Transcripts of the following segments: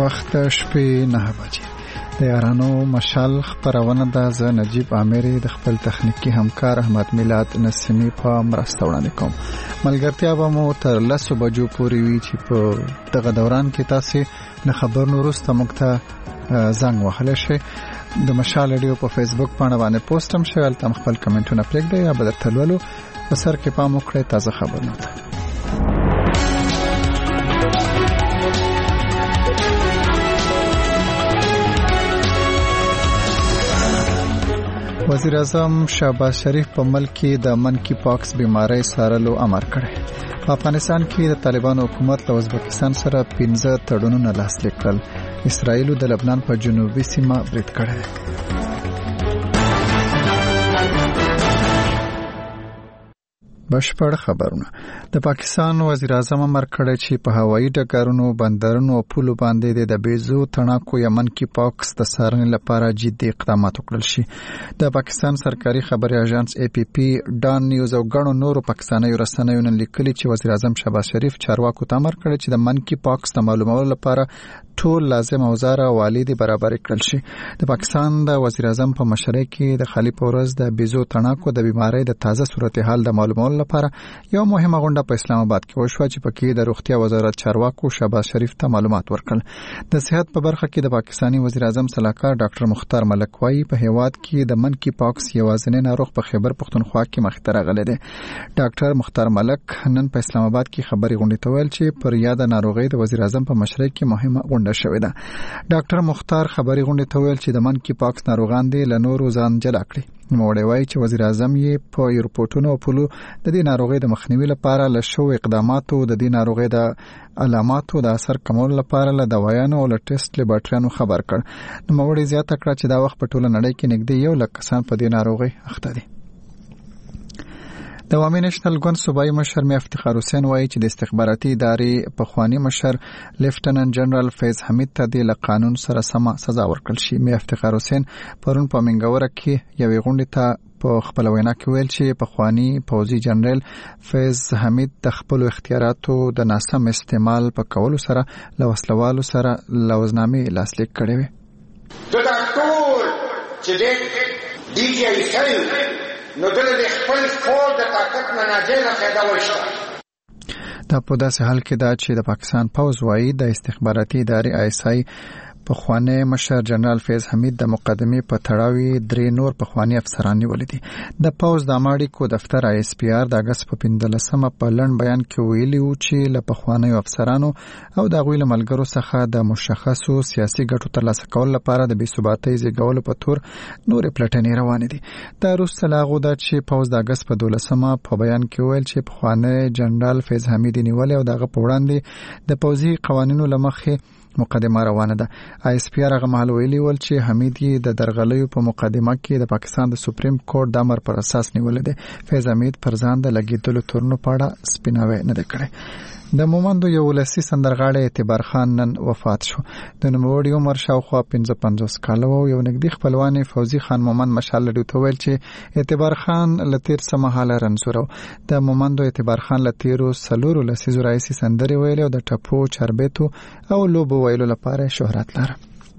وخت شپې 9 بجې د یارانو مشال خبرونه د ز نجیب عامری د خپل تخنیکی همکار احمد میلاد نسیمی په مرسته وړاندې کوم. ملګرتیا به مو تر 10 بجو پورې وي چې په دغه دوران کې تاسو له خبرونو وروسته موږ ته زنګ وهلی شئ. د مشال رادیو په فیسبوک باندې باندې پوسټ هم شوی، هلته خپل کمنټونه پرېږدئ یا به درته لولو. په سر کې پام وکړئ تازه خبرونه ته. وزیر اعظم شهباز شریف په ملک کې د منکی پاکس بیماری څارلو امر کړی. په افغانستان کې د طالبانو حکومت له ازبکستان سره 15 تړونونه لاسلیک کړل. اسرائیل د لبنان په جنوبي سیمه برید کړی. بشپړ خبرونه. د پاکستان وزیر اعظم امر کړی چې په هوایي ډګرونو، بندرونو او پولو باندې د بیزو تڼاکو یا منکی پاکس د څارنې لپاره جدي اقدامات وکړل شي. د پاکستان سرکاري خبري اژانس APP، ډان نیوز او غړو نورو پاکستاني رسنیو نن لیکلي چې وزیر اعظم شهباز شریف چارواکو ته امر کړی چې د منکی پاکس د معلومولو لپاره ټول لازم اوزار او والي برابر کړل شي. د پاکستان د وزیر اعظم په مشرۍ کې د خالی پورز د بیزو تڼاکو د بیماری د تازه صورتحال د معلومولو لپاره یو مهمه غونډه په اسلام آباد کې وشوه چې پکې د روغتیا وزارت چارواکو شهباز شریف ته معلومات ورکړل. د صحت په برخه کې د پاکستاني وزیر اعظم صلاحکار ډاکټر مختار ملک وايي په هیواد کې د منکی پاکس یوازینی ناروغ په خیبر پختونخوا کې مخ ته راغلی دی. ډاکټر مختار ملک نن په اسلام آباد کې خبري غونډې ته ویل چې پر یاد ناروغي د وزیر اعظم په مشرۍ کې مهمه غونډه شوې ده. ډاکټر مختار خبري غونډې ته ویل چې د منکی پاکس ناروغان دي له نورو ځان جلا کړي. نوموړی وایي چې وزیر اعظم یې په ایرپورټونو او پولو د دې ناروغۍ د مخنیوي لپاره له شو اقداماتو د دې ناروغۍ د علاماتو د اثر کمولو لپاره له دوايانو او له ټیسټ لیبارټریانو خبر کړ. نوموړی زیاته کړه چې دا وخت په ټوله نړۍ کې نږدې 1 لک کسان په دې ناروغۍ اخته دي. د عوامي نېشنل ګوند صوبایي مشر میا افتخار حسین وایي چې د استخباراتي ادارې پخوانی مشر لیفټننټ جنرال فیض حمید ته د قانون سره سم سزا ورکړل شي. میا افتخار حسین پرون په منګوره کې یوې غونډې ته په خپل وینا کې ویل چې پخوانی پوځي جنرال فیض حمید د خپل اختیاراتو د ناسم استعمال په کولو سره له وسلوالو سره لوزنامې لاسلیک کړې وي. دا ټول چې دی جی ای سل نو دلته خپل فور د طاقت مناجله پیدا وشو. دا په داسې حال کې دا چې د پاکستان پوځ وايي د استخباراتي ادارې ISI پخوانی مشر جنرال فیض حمید د مقدمې په تړاو 3 نور پخوانی افسران نیولې دي. د پوځ د اماړي دفتر ISPR د اگست په 15مه په لړن بیان کې ویلي و چې له پخوانی افسرانو او د غوی له ملګرو څخه د مشخصو سیاسي ګټو ترلاسه کول لپاره د بیثباتۍ زیږولو په تور نور پلټنې روانې دي. دا وروسته لاغو ده چې پوځ د اگست په 12مه په بیان کې ویل چې پخوانی جنرال فیض حمید نیولې او دغه په وړاندې د پوځي قوانینو لمخې مقدمه روانه ده. ISPR هغه مهال ویلي ول چې حمید یې د درغلیو په مقدمه کې د پاکستان د سپریم کورټ د امر پر اساس نیولې ده. فیض حمید پر ځان د لګیدلو تورنو په اړه سپیناوی نه ده کړی. د مومندو یو ولسي سندرغاړی اعتبار خان نن وفات شو. د نوموړي عمر شاوخوا 55 کاله و. یو نږدې خپلوان فوزي خان مومند مشال لډو ته ویل چې اعتبار خان لتیر سمحاله رنځور و. د مومندو اعتبار خان لتیرو سلورو لسیزو رئیسي سندري ویل او د ټپو چربېتو او لوبو ویلو لپاره شهرت لري.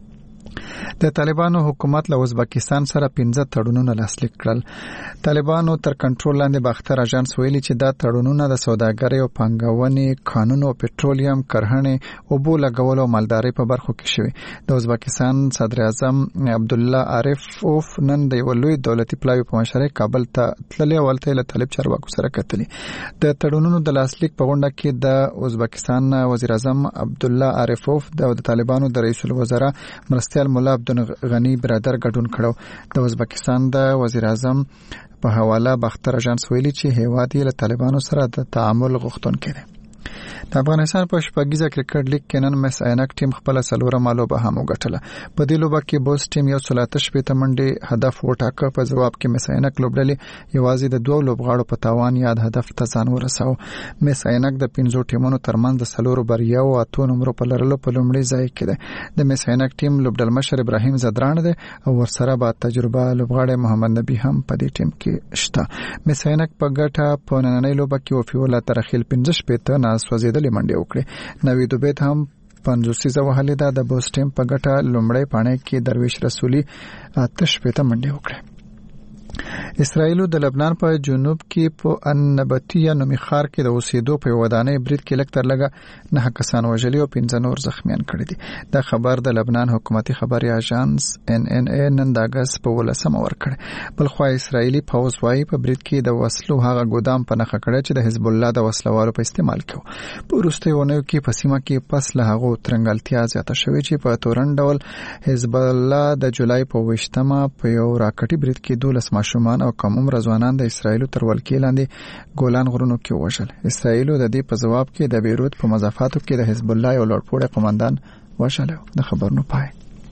د طالبانو حکومت له ازبکستان سره 15 تړونونه لاسلیک کړل. طالبانو تر کنټرول لاندې باختر اژانس ویلي چې دا تړونونه د سوداګرۍ او پانګونې، قانون او پټرولیم، کرهڼې، اوبو لګولو او مالدارۍ په برخو کې شوي. د ازبکستان صدر اعظم عبدالله عارفوف نن د یو لوی دولتي پلاوي په مشرۍ کابل ته تللی او هلته له طالب چارواکو سره کتلي. د تړونونو د لاسلیک په غونډه کې د ازبکستان وزیر اعظم عبدالله عارفوف د طالبانو د رئیس الوزرا مرستیال مولا عبدالغنی برادر ګډون کړو. د ازبکستان د وزیر اعظم په حواله باختر اژانس ویلي چې هیواد یې له طالبانو سره د تعامل غوښتونکی دی. د افغانستان په شپږیزه کرکټ لیګ کې نن مس عینک ټیم خپل څلورمه لوبه هم وګټله. په دې لوبه کې بوس ټیم 138 منډې هدف وټاکه. په جواب کې مس عینک لوبډلې یوازې د 2 لوبغاړو په تاوان یاد هدف ته ځان ورساو. مس عینک د 15 ټیمونو ترمنځ د 4 بریاو او 8 نمبر په لرلو په لومړي ځای کې ده. د مس عینک ټیم لوبډل مشر ابراهیم زدران ده او ورسره با تجربه لوبغاړی محمد نبی هم په دې ټیم کې شته. مس عینک په ګټه په نننۍ لوبه کې وفي ولا ترخیل 15 ناس وزیدلې منډې وکړې. نوید عبید هم 50 وهلې ده. د بوسټیم په ګټه لومړی پاڼې کې درویش رسولي 8 منډې وکړې. اسرائیل د لبنان په جنوب کې په النبطیه نومي ښار کې د اوسېدو په ودانۍ برید کې لږ تر لږه 9 کسان وژلي او 15 نور زخمیان کړي دي. دا خبر د لبنان حکومتي خبري اژانس NNA نن د اگست په 18 ورکړ. بلخو اسرائیلي پوځ وايي په برید کې د وسلو هغه ګودام په نښه کړی چې د حزب الله د وسلوالو په استعمال کې و. په وروستیو ونیو کې په سیمه کې پس له هغه ترنګلتیا زیاته شوې چې په تورن ډول حزب الله د جولای په 20مه په یو راکټي برید کې 12 ماشومان او کم عمر ځوانان د اسرایل تر ولکې لاندې ګولان غرونو کې وژل. اسرایل د دې په جواب کې د بیروت په مضافاتو کې د حزب الله یو لوړپوړی قومندان وژل. د خبرونو پای.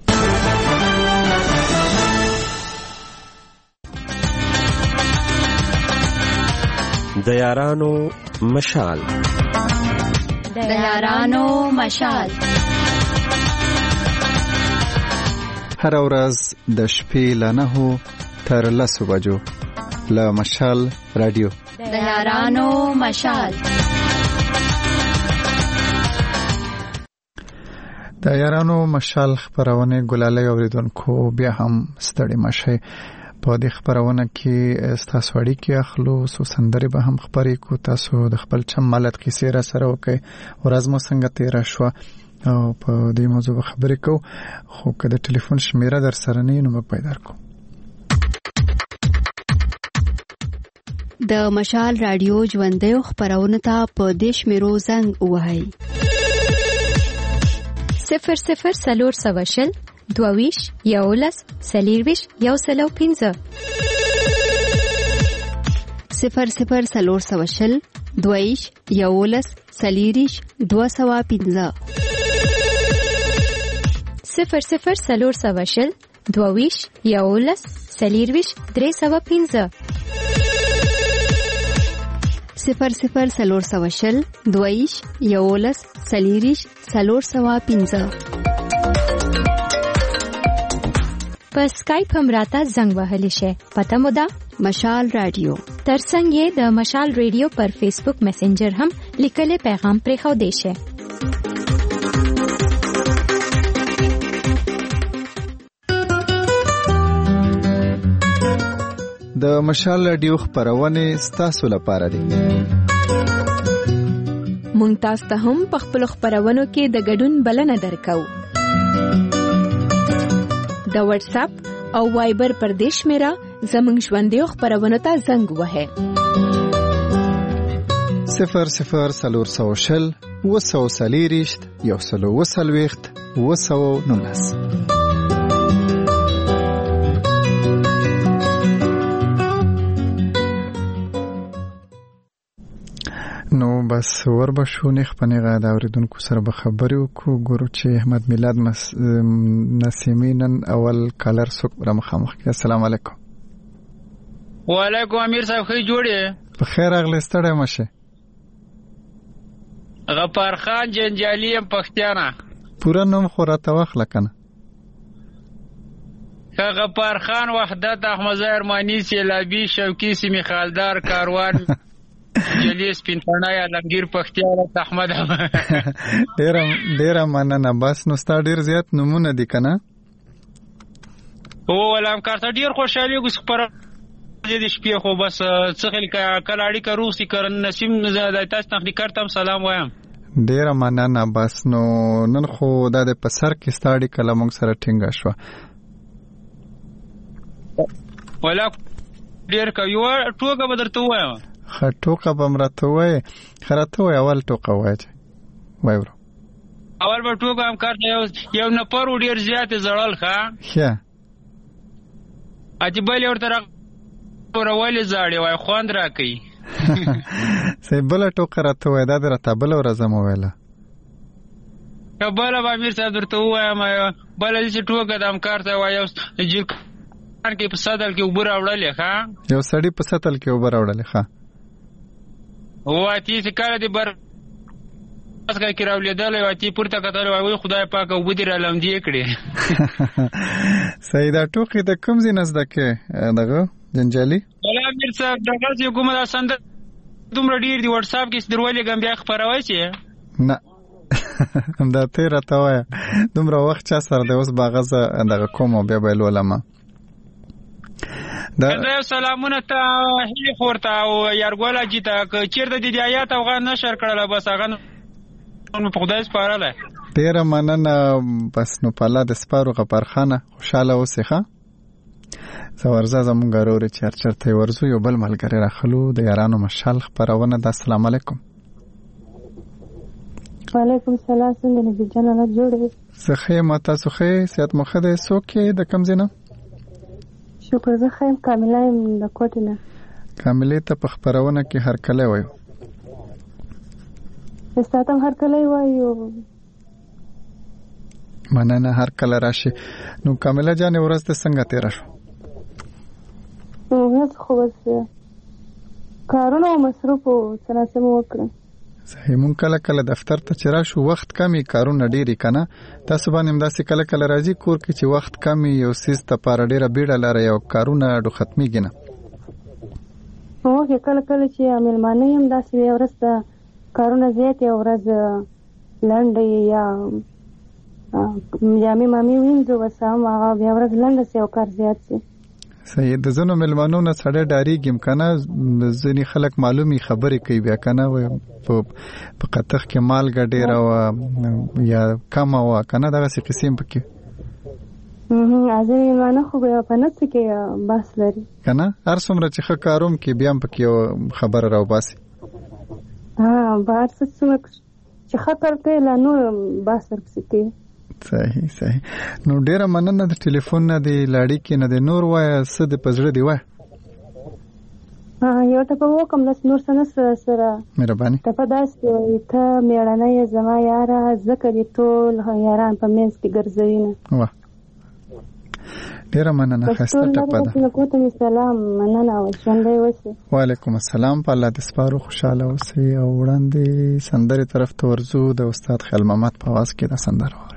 د یارانو مشال هر ورځ د شپې له 9 تر 10 بجو له مشال رادیو د یارانو مشال. د یارانو مشال خبرونه ګلالۍ اوریدونکو بیا هم ستړي مشه. په دې خبرونه کې تاسو اړیکې اخلو، سو سندري به هم خبرې کو، تاسو د خپل چم ملت کیسې را سره وکي، ورځ مو څنګه تیر شو او په دې موضوع خبرې کو. خو که د ټلیفون شمیره در سره نه نو موږ پیدا کو. د مشال رادیو ژوندۍ خبرونه ته په دیش میرو زنګ وهاي 00 22 یولس سلیرویش یو سلو 15 00 22 یولس سلیریش 215 00 22 یولس سلیرویش 315 00 22 یولس سلیریش 315 په اسکایپ هم راته زنګ وهلی شي. پته مو ده مشال رادیو. ترڅنګ یې د مشال رادیو پر فیسبوک میسنجر هم لیکلي پیغام پرې خو دی شي. د مشال رادیو خبرونه ستاسو لپاره دي. مونږ تاسو ته هم په خپل خبرونو کې د ګډون بلنه درکو. د واتس اپ او وایبر پر دیش میرا زمنګ ژوندۍ خبرونه ته زنګ وهه 00 وسو سلیریشت یو سلو وسلويخت وسو نونس. نو بس وربشو نه خپنه غا دا اوریدونکو سره به خبرې وکړو. ګورو چې احمد میلاد نسیمینن اول کالر سوک را مخامخ کې. السلام علیکم. وعلیکم امیر صاحب، خې جوړې په خیر اغلی ستړی مشه. غفار خان جنجالی ام پښتانه. پورا نوم خو راته واخله کنه. غفار خان وحدت احمد ارمانی سیلابی شوکی سیمی خالدار کاروان جلیس پینټانا یا لنګیر پختیار احمد. ډیر مننه. بس نو ستا ډیر زیات نمونه دي کنه. او ولام کارته ډیر خوشالي ګس پر دې شپې خو بس څخل کلاړی کا روسي کرن نسیم زاده تاسو تخنیک کرتم سلام وایم. ډیر مننه. بس نو نن خو د پسر کې ستاړي کلمنګ سره ټینګه شو. ولا ډیر کا یو ټوګه بدرته وایم. خټوکه بمرته وای خراته وای اول ټوکه وای ورو اول به ټوکه هم کارته یو نفر ډیر زیات زړل ښا ښه اجبل ورته ورول زاړي وای خوند راکې سې بل ټوکه راته وای دا درته بل ورځم ویله کبل به امیر صاحب درته وای ما بل چې ټوکه د هم کارته وای یو کې په ساتل کې وبر اورلې ښا یو سړی په ساتل کې وبر اورلې ښا واتی څکاله دی بر اسکه کراولې دلې واتی پورته کتل وای خدای پاک او بدر علم دی کړي. سیدا ټوکی د کوم زینز دکې دغه جنجالي ولا امیر صاحب دغه کومه سند دومره ډیر دی واتس اپ کې درولې ګم بیا خبروي چې نه دا تیره ته وایه دومره وخت چا سره دی اوس به غزه دغه کوم او بیا به یې لولمه. دا سلامونه ته هیلې خور ته او یارګل حاجي ته که چېرته دې د آیات اوغه نشر کړله بس هغه په خدای سپارلی. ډېره مننه. بس نو په الله د سپارو غفارخانه خوشحاله اوسې ښه. زه ورځه زمونږ ورورې چې هر چېرته یې ورځو یو بل ملګری راخلو د یارانو مشال خپرونه ده. السلام علیکم. وعلیکم السلام. څنګه نبی جان الله جوړې؟ زه ښه یم. تاسو ښه یې؟ صحت مو ښه دی؟ څوک یې د کوم ځای نه؟ شکر. زه ښه یم. کامله یم د کوټې نه. کاملې ته په خپرونه کې هرکلی وایو. ستا ته هم هرکلی وایو. مننه. هر کله راشي. نو کامله جانې ورځ دې څنګه تېره شوه؟ ورځ خو بس کارونه او مصروف او څه مو وکړه. صحیح. مونږ کله کله دفتر ته چې راشو وخت کمی کارونه ډېرې که نه؟ تاسو باندې همداسې کله کله راځي کور کې چې وخت کمی یو څیز دپاره ډېره بیړه لرئ او کارونه اډو ختمېږي نه؟ هو کله کله چې مېلمانه یم داسې یوه ورځ ته کارونه زیات یوه ورځ لنډه یا جامې مامې وینځو بس هم هغه بیا ورځ لنډه سي او کار زیات سي. صحیح. د ځینو مېلمانو نه سړی ډارېږي هم که نه. ځینې خلک معلومي خبرې کوي بیا که نه په قطخ کې مالګه ډېره وه یا کمه وه که نه دغسې قصې هم پکې ځینې مېلمانه خو بیا په نه څه کې بحث لري که نه. هر څومره چې ښه کاروم کې بیا هم پکې یو خبره راوباسي. بهر څه څومره چې ښه کار کوي لا نور بحث ورپسې کوي. صحیح صحیح. نو ډیره مننه د ټلیفون نه دی لاړې کې نه دی نور وای څه د پزړه دی وای. یو ټپه وکم نس نور سره سره مهرباني. ټپه داسې وي ته میړنۍ زما یاره ځکه دې ټول یاران په منځ کې ګرځوي نه. واه ډیره مننه. ښایسته ټپه ده. کوته سلام مننه او ژوندی اوسئ. وعلیکم السلام. په الله دې سپارو خوشحاله اوسئ او وړاندې سندرې طرف ته ورځو. د استاد خیال محمد په آواز کې دا سندره وره.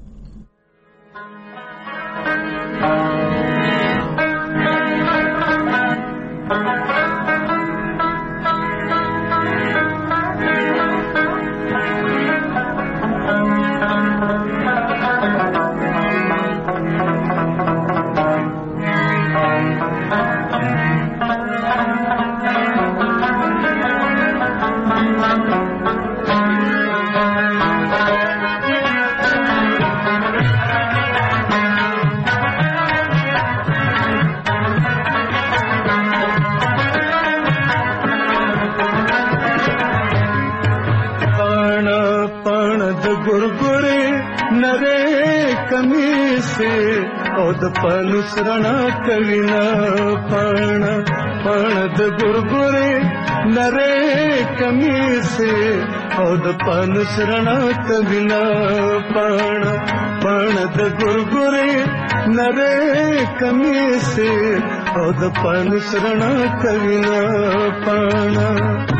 د پانوس رڼا کوي نه پاڼه پاڼه د ګورګورې نری کمیسې او د پانوس رڼا کوي نه پاڼه پاڼه د ګورګورې نری کمیسې او د پانوس رڼا کوي نه پاڼه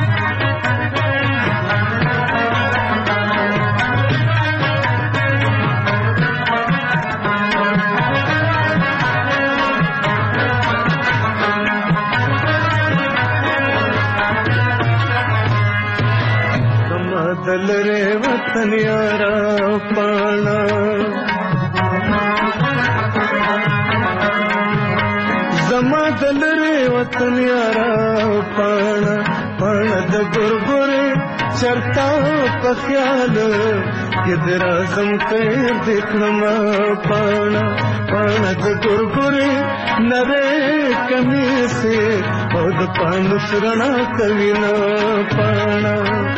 دلره وطن یارا پانا زما دلره وطن یارا پانا پانا د ګورګورې چرتا په خیال کې درازم خیر دکړم پانا پانا د ګورګورې نری کمیسې او د پانوس رڼا کوي نه پانا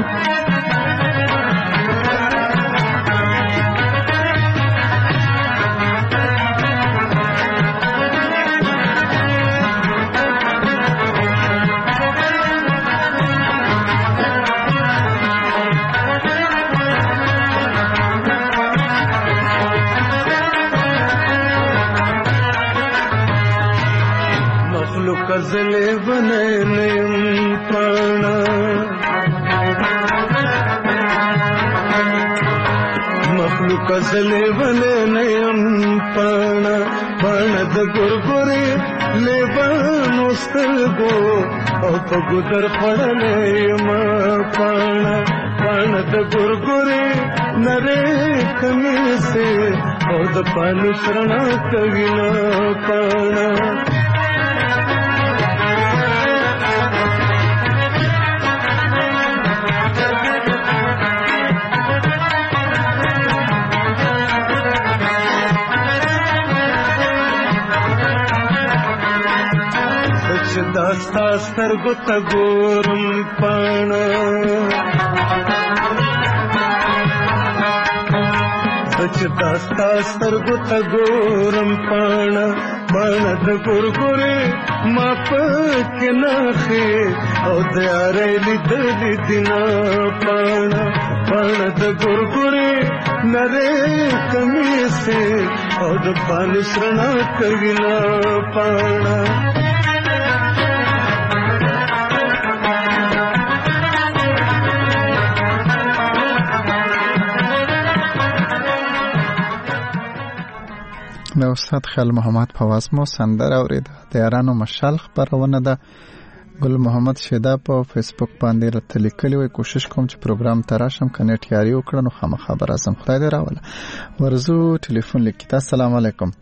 کزلے بنے نیم پانا مخلوق کزلے بنے نیم پانا پانا د ګورګورې لیبان سترګو او په ګودر پړلې ما پانا باڼه د ګورګورې نری کمیسې او د پالوس رڼا کوي نه پاڼه داستا سترګو ته ګورم پاڼه سچ داستا سترګو ته ګورم پاڼه باڼه د ګورګورې ما پکې نښې او د یارۍ لیدلې دي نه پاڼه باڼه د ګورګورې نری کمیسې او د پالوس رڼا کوي نه پاڼه د استاد خیال محمد فواز مو سندره اوریده د یارانو مشال خبرونه ده ګل محمد شیدا په فیسبوک باندې راته لیکلی وي کوشش کوم چې پروګرام تراشم کنه تیاری وکړم نو خبر اعظم خدای دې راوله ورزو ټلیفون لیکي السلام علیکم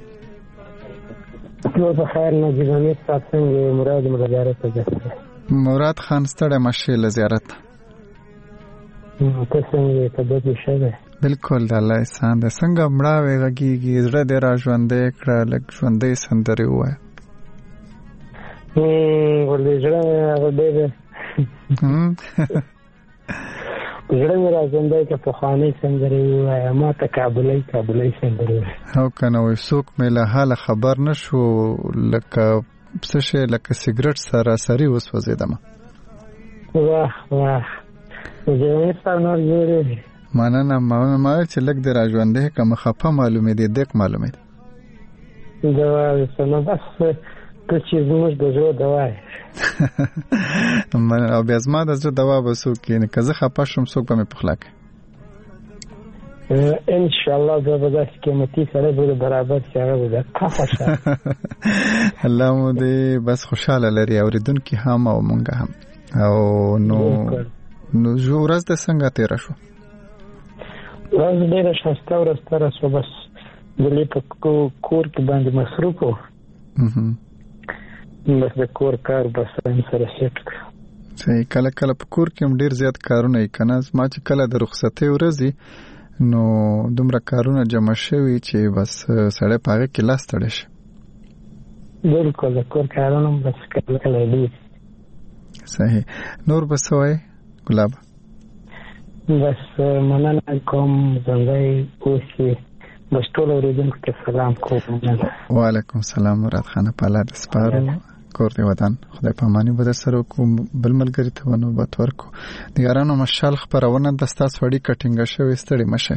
نو په خیر نه جوړې تاسو مراد مزارت ته مراد خان ستړی مشه له زیارت ته څنګه ته د شه بالکل د الله احسان ده څنګه مړه ویږي زړه دې را ژوندې کړه لک ژوندې سندري وای ولې زړه دې زړه مې را ژوندې که په خانه سندري وای ما ته کابلې سندري او کنه وې څوک مې له حاله خبر نشو لکه څه شي لکه سیګریټ سره سری وسوځیدم واه زه څنګه نور مننه ما چې لګ د راژوندې کوم خفه معلومه دي دق معلومه دي دا څنګه بس ته چې زموږ د زړه دوا من او بیا زما د زړه دوا وسو کې نه که زه خفه شم څوک به مې پخلاک ان شاء الله دا به داسې قیمتي سره به برابر سره به خفه الله مو دې بس خوشاله لري اوریدونکو هم او مونږ هم او نو جو ورځ د څنګه تیر شو ورځ ډېره ښایسته ورځ تېره شوه بس دلې په کور کې باندې مصروف و بس د کور کار بس سره سیټ کړه صحیح کله کله په کور کې هم ډېر زیات کارونه یې که نه ما چې کله د رخصتۍ ورځې نو دومره کارونه جمع شوي چې بس سړی په هغې کې لاس تړی شي بالکل د کور کارونه هم بس کله کله ډېر صحیح نور به څه وایې ګلاب بس مننه کوم زندای اوسې بس ټول اوریدونکو ته سلام کوم وعلیکم السلام مراد خان پالا د سپارو کور دی ودان خدای پامانی به سره کوم بل ملګری ته نوبت ورکو د یارانو مشال خبرونه د ستاسو وړي کټینګ شوی ستړي مشه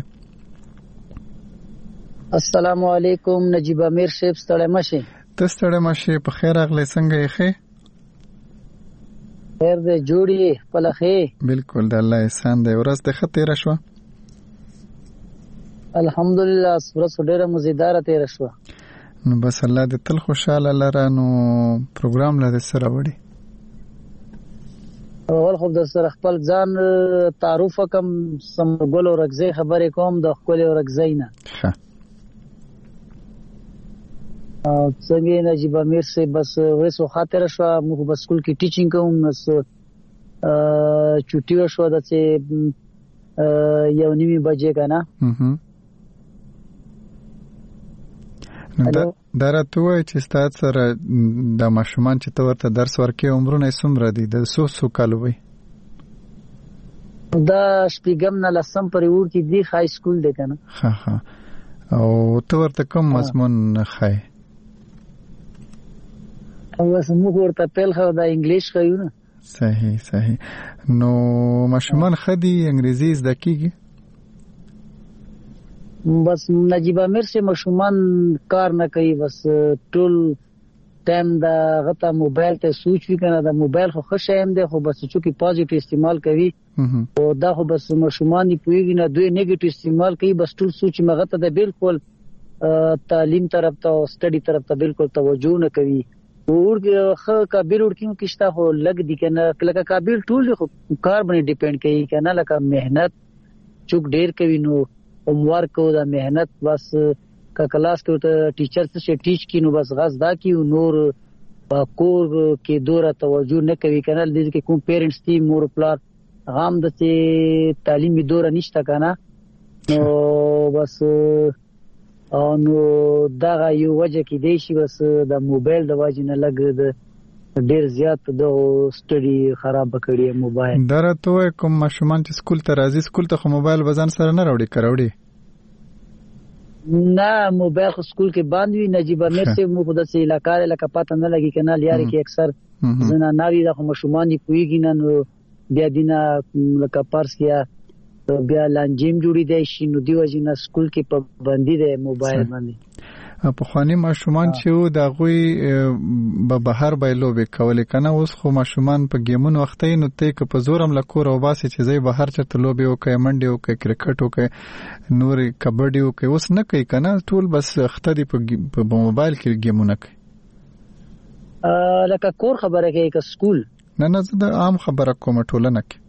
السلام علیکم نجیب امیر شیب ستړي مشه ته ستړي مشه په خیر اغله څنګه یې خیر دې جوړي پلخې بالکل د الله احسان دې ورځ د خطر شو الحمدلله ورځ ډېره مزیدار تیر شو نو بس الله دې تل خوشاله لره نو پروګرام لاره سره وړي اول خو د سره خپل ځان تعارف کوم سم ګل او رغزي خبرې کوم د خپل او رغزي نه ښه څنګه نجیب امیر سے بس وسو خاطر شو موږ په سکول کې ټیچینګ کوم نس چټي شو د چې یو نیمه بجې کنه دا راته وای چې ستاسو سره د ماشومان چې تو ورته درس ورکې عمرونه څومره دي د سو کالو وي دا شپږم نه لسم پرې ورته دی های سکول دی کنه ها او تو ورته کوم مضمون خای او موږ ورته پیل خو د انګلیش خایو نه صحیح نو ماشومان خدي انګریزي زده کیږي بس نجیب امیر سے مشومان کار نه کوي بس ټول ټایم دا غته موبایل ته سوچ وی کنه دا موبایل خو ښه هم دی خو بس چې پازیټیو استعمال کوي او دا خو بس مشومان دی پویږي نه دوی نیگیټیو استعمال کوي بس ټول سوچ مغه ته بالکل تعلیم طرف ته او سټډي طرف ته بالکل توجه نه کوي اور خو کابل ورکیو کیشته خو لګ دي کنه لکه کابل ټول خو کار باندې ډیپند کوي کنه لکه مهنت چوک ډیر کوي نو عمر کو دا مهنت بس کا کلاس کې ته ټیچر څه ټیچ کینو بس غاز دا کی نور کور کې دوره توجه نه کوي کنه د دې کوم پیرنټس دي مور پلار غام د تعلیمي دوره نشته کنه نو بس نو دا یو وجه کې دی چې بس د موبایل د واجب نه لګ د ډیر زیات د سټډي خراب کړی موبایل درته کوم ماشومان چې سکول ته راځي سکول ته خو موبایل وزن سره نه راوړي کراوړي نه موبایل خو سکول کې باندې نجیب امیر سے مو خود سه علاقې لکه پته نه لګي کنه لیاري کې اکثر زنا ناوی د ماشومان دی پویږي نه بیا دینه لکه پارس کیا بیا لانجیم جوړی دی شي نو دی وجنه سکول کې پابندي ده موبایل باندې په خواني ماشومان چې دا غوي به بهر بایلو به کول کنه اوس خو ماشومان په گیمونو وختي نو ته که په زورم لکور او باسي چې زی بهر چرته لوبي او کوي منډي او کوي کرکټ او کوي نور کبډي او کوي اوس نه کوي کنه ټول بس خته دی په موبایل کې گیمونه کوي لکه کور خبره کوي که سکول نه زه عام خبره کوم ټولنه کې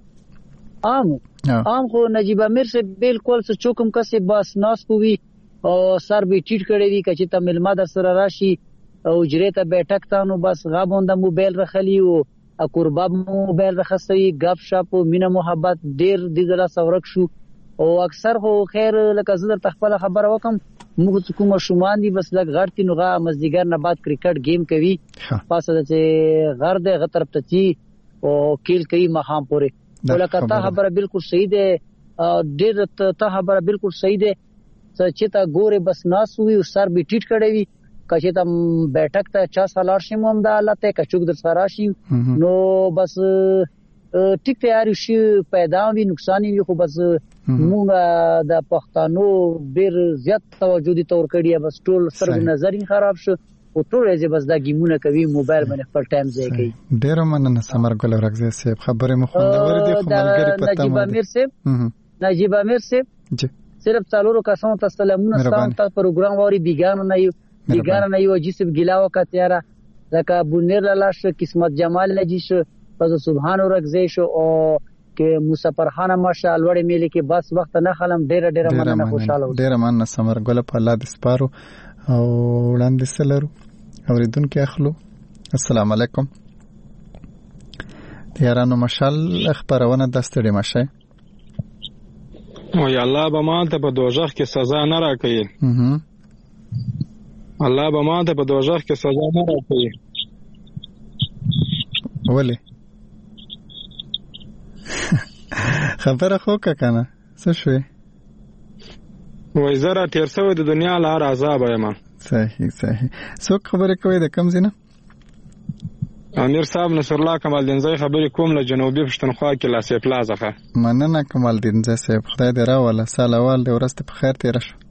عام خو نجیب امیر سے بالکل څه چوکم کسه بس ناس کوي او سر به ټیټ کړی وی کچې ته ملما در سره راشي او جریته بیٹک تا نو بس غابونده موبایل رخلی او قرباب موبایل رخصوي غب شاپ مینا محبت ډیر د زړه سورک شو او اکثر خو خیر لکه زړه تخپل خبره وکم موږ کوم شومان دي بس لګ غړتی نو غا مزدیګر نه بعد کرکټ گیم کوي پاسه چې غر دې غطرف ته چی او کیل کوي مخام پوره ولکه تا خبره بالکل صحیح ده ډیر ته خبره بالکل صحیح ده چې تا ګوره بس ناس وي او سر به ټیټ کړی وي کچې ته بیٹک ته 4 سال شیم هم دا الله ته کچوک در سره شي نو بس ټیک تیار شي پیدا وي نقصان وي خو بس موږ د پښتنو ډیر زیات توجه دي تور کړی بس ټول سر نظر خراب شو او ټول یې بس دا گیمونه کوي موبایل باندې خپل ټایم ځای کوي ډیر مننه سمر ګل ورغزه صاحب خبره مخوندور دي خو ملګری پته نجیب امیر صاحب صرف څلورو کسانو ته سلامونه ستاسو ته پروګرام وری بیگانه نه یو جسب ګلاو کتیاره لکه بونیر لاش قسمت جمال لجیش پس سبحان ورغزه شو او کې مسافر خانه ماشاءالله وړي ملي کې بس وخت نه خلم ډیر مننه خوشاله ډیر مننه سمر ګل په الله د سپارو او وړاندې سلرو اوریدونکو اخلو السلام علیکم یارانو مشال خبرونه د ستړي مشه او یا الله به ماته په دوزخ کې سزا نه راکړي الله به ماته په دوزخ کې سزا نه راکړي ولې خبره خو کنه څه شوي وای زرا تیر سوی د دنیا لار عذاب یم صحیح څوک خبره کوي د کم زینه امیر صاحب نصر الله کمال دینزای خبرې کوم له جنوبي پښتونخوا کې لاسه پلازه ښه مننه کمال دینزای صاحب خدای دې راوله سالوال دې ورسته په خیر تیر شو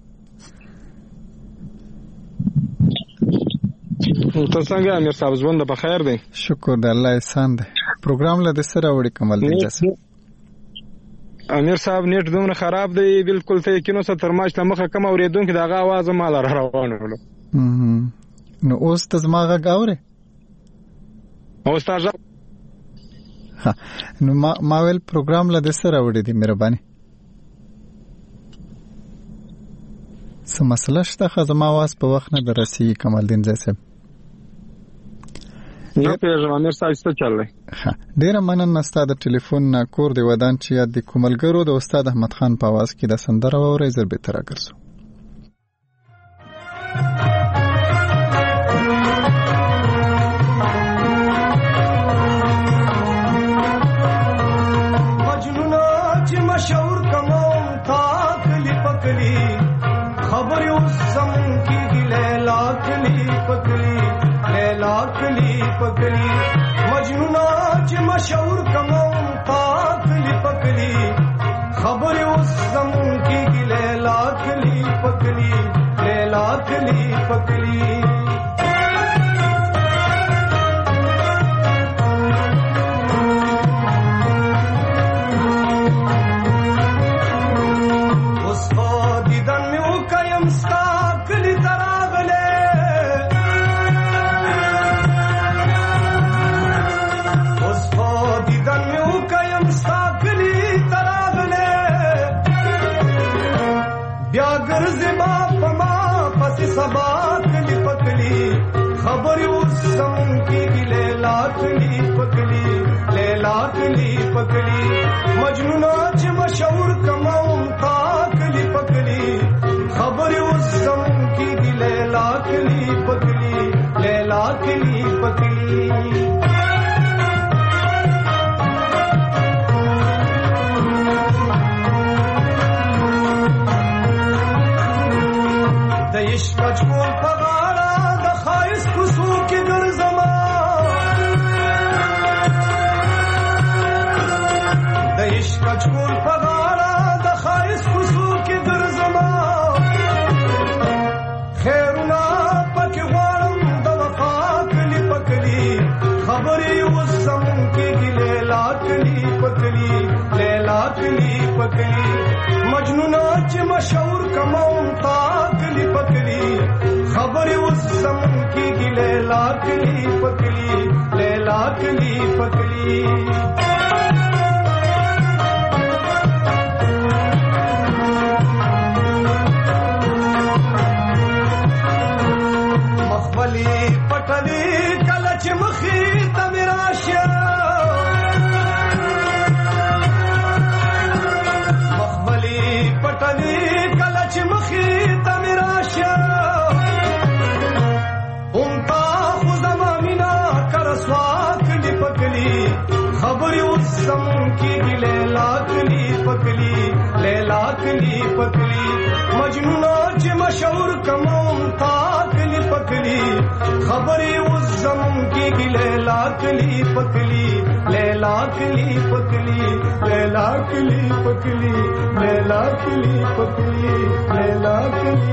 تاسو څنګه امیر صاحب ژوند په خیر دی شکر د الله احسان دی پروګرام له د سره وړي کمال دینزای صاحب امیر صاحب نیټ دومره خراب دی بالکل ته کینو څه ترماش ته مخه کم اوریدونکو دغه आवाज مال روانو نو اوس ته زماغه گاوره او استاد نو ما ویل پروګرام له د سره وړي دي مهرباني څه مسله شته خزما واس په وخت نه درسي کمال دین صاحب نو پیژنم امیر صاحب څه چلای ډیر مننه ستاسو د ټلیفون نه کور دی ودان چې یاد د کوملګرو د استاد احمد خان په आवाज کې د سندره ووري زر به تر راګرځو مشهور کمون تا کلی پکلی خبر اوس زمون کی لیلا کلی پکلی مجنونا چې مشهور کمون تا کلی پکلی خبر اوس زمون کی لیلا کلی پکلی مجنونا چې مشهور کماوم تا کلی پکلی خبرې اوس زمون کېږي لیلا کلی پکلی لیلا کلی پکلی د عشق کچکول په غاړه د ښایست کوڅو کې ګرځمه د عشق کچکول په غاړه د ښایست کوڅو کې ګرځمه خیرونه پکې غواړم د وفا کلي پکلي خبرې اوس زمون کېږي لیلا کلي پکلي لیلا کلي پکلي مجنونا چې مشهور کماوم تا کلي پکلي خبرې اوس زمون کېږي لیلا کلي پکلي لیلا کلي پکلي مخبلي پټلي کله چې مخې ته مې راشه مخبلي پټلي کله چې مخې ته مې راشه هم تا خو زما مینا کرسوا کلي پکلي خبرې اوس زمون کېږي لیلا کلي پکلي لیلا کلي پکلي مجنونا چې مشهور کماوم تا کلي پکلي خبرې اوس زمون کېږي لیلا کلي پکلي لیلا کلي پکلي لیلا کلي پکلي لیلا کلي پکلي لیلا کلي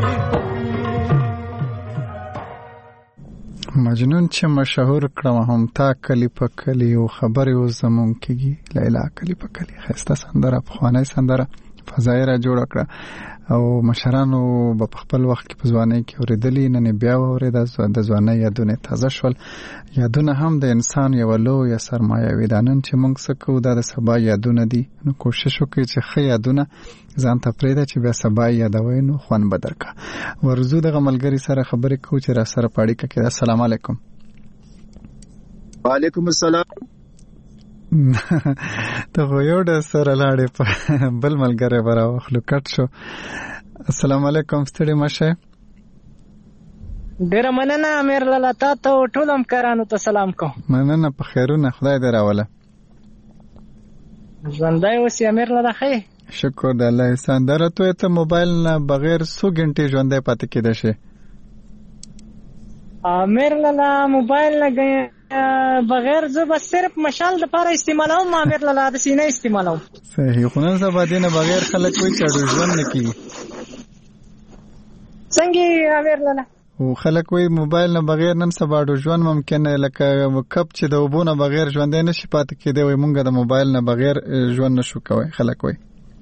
مجنون چې مشهور کړم هم تا کلی په کلی او خبرې اوس زمون کېږي لیلا کلی په کلی ښایسته سندره پخوانۍ سندره فضایي را جوړه کړه او مشرانو په خپل وخت کې په ځوانۍ کې اورېدلې نن بیا واورېده د ځوانۍ یادونه تازه شول یادونه هم د انسان یو لویه سرمایه وي دا نن چې موږ څه کوو دا د سبا یادونه دي نو کوشش وکړئ چې ښه یادونه ځان ته پرېږده چې بیا سبا یادوئ نو خوند به درکړه ورځو دغه ملګري سره خبرې کوو چې را سره په اړیکه کې ده السلام علیکم وعلیکم السلام ته خو یو ډېر سره لاړې په بل ملګری به راواخلو کټ شو السلام علیکم ستړي مه شئ ډېره مننه امیر لالا تا ته ټول همکارانو ته سلام کوم مننه په خیرونه خدای دې راوله ژوندی اوسې امیر لالا ښه شکر د الله احسان دره تو ته موبایل نه بغیر څو ګنټې ژوندی پاتې کېدی شي امیر لالا موبایل نه بغیر زه بس صرف مشال د پاره استعمالوم امیر لالا د سینې استعمالوم صحیح خو نن سبا دې نه بغیر خلک کوئی چاډو ژوند نه کوي څنګه امیر لالا او خلک وای موبایل نه بغیر نن سبا ډو ژوند ممکن نه لکه کپ چې د وبونه بغیر ژوند نه شي پاتې کېدی وای مونږ د موبایل نه بغیر ژوند نشو کوي خلک وای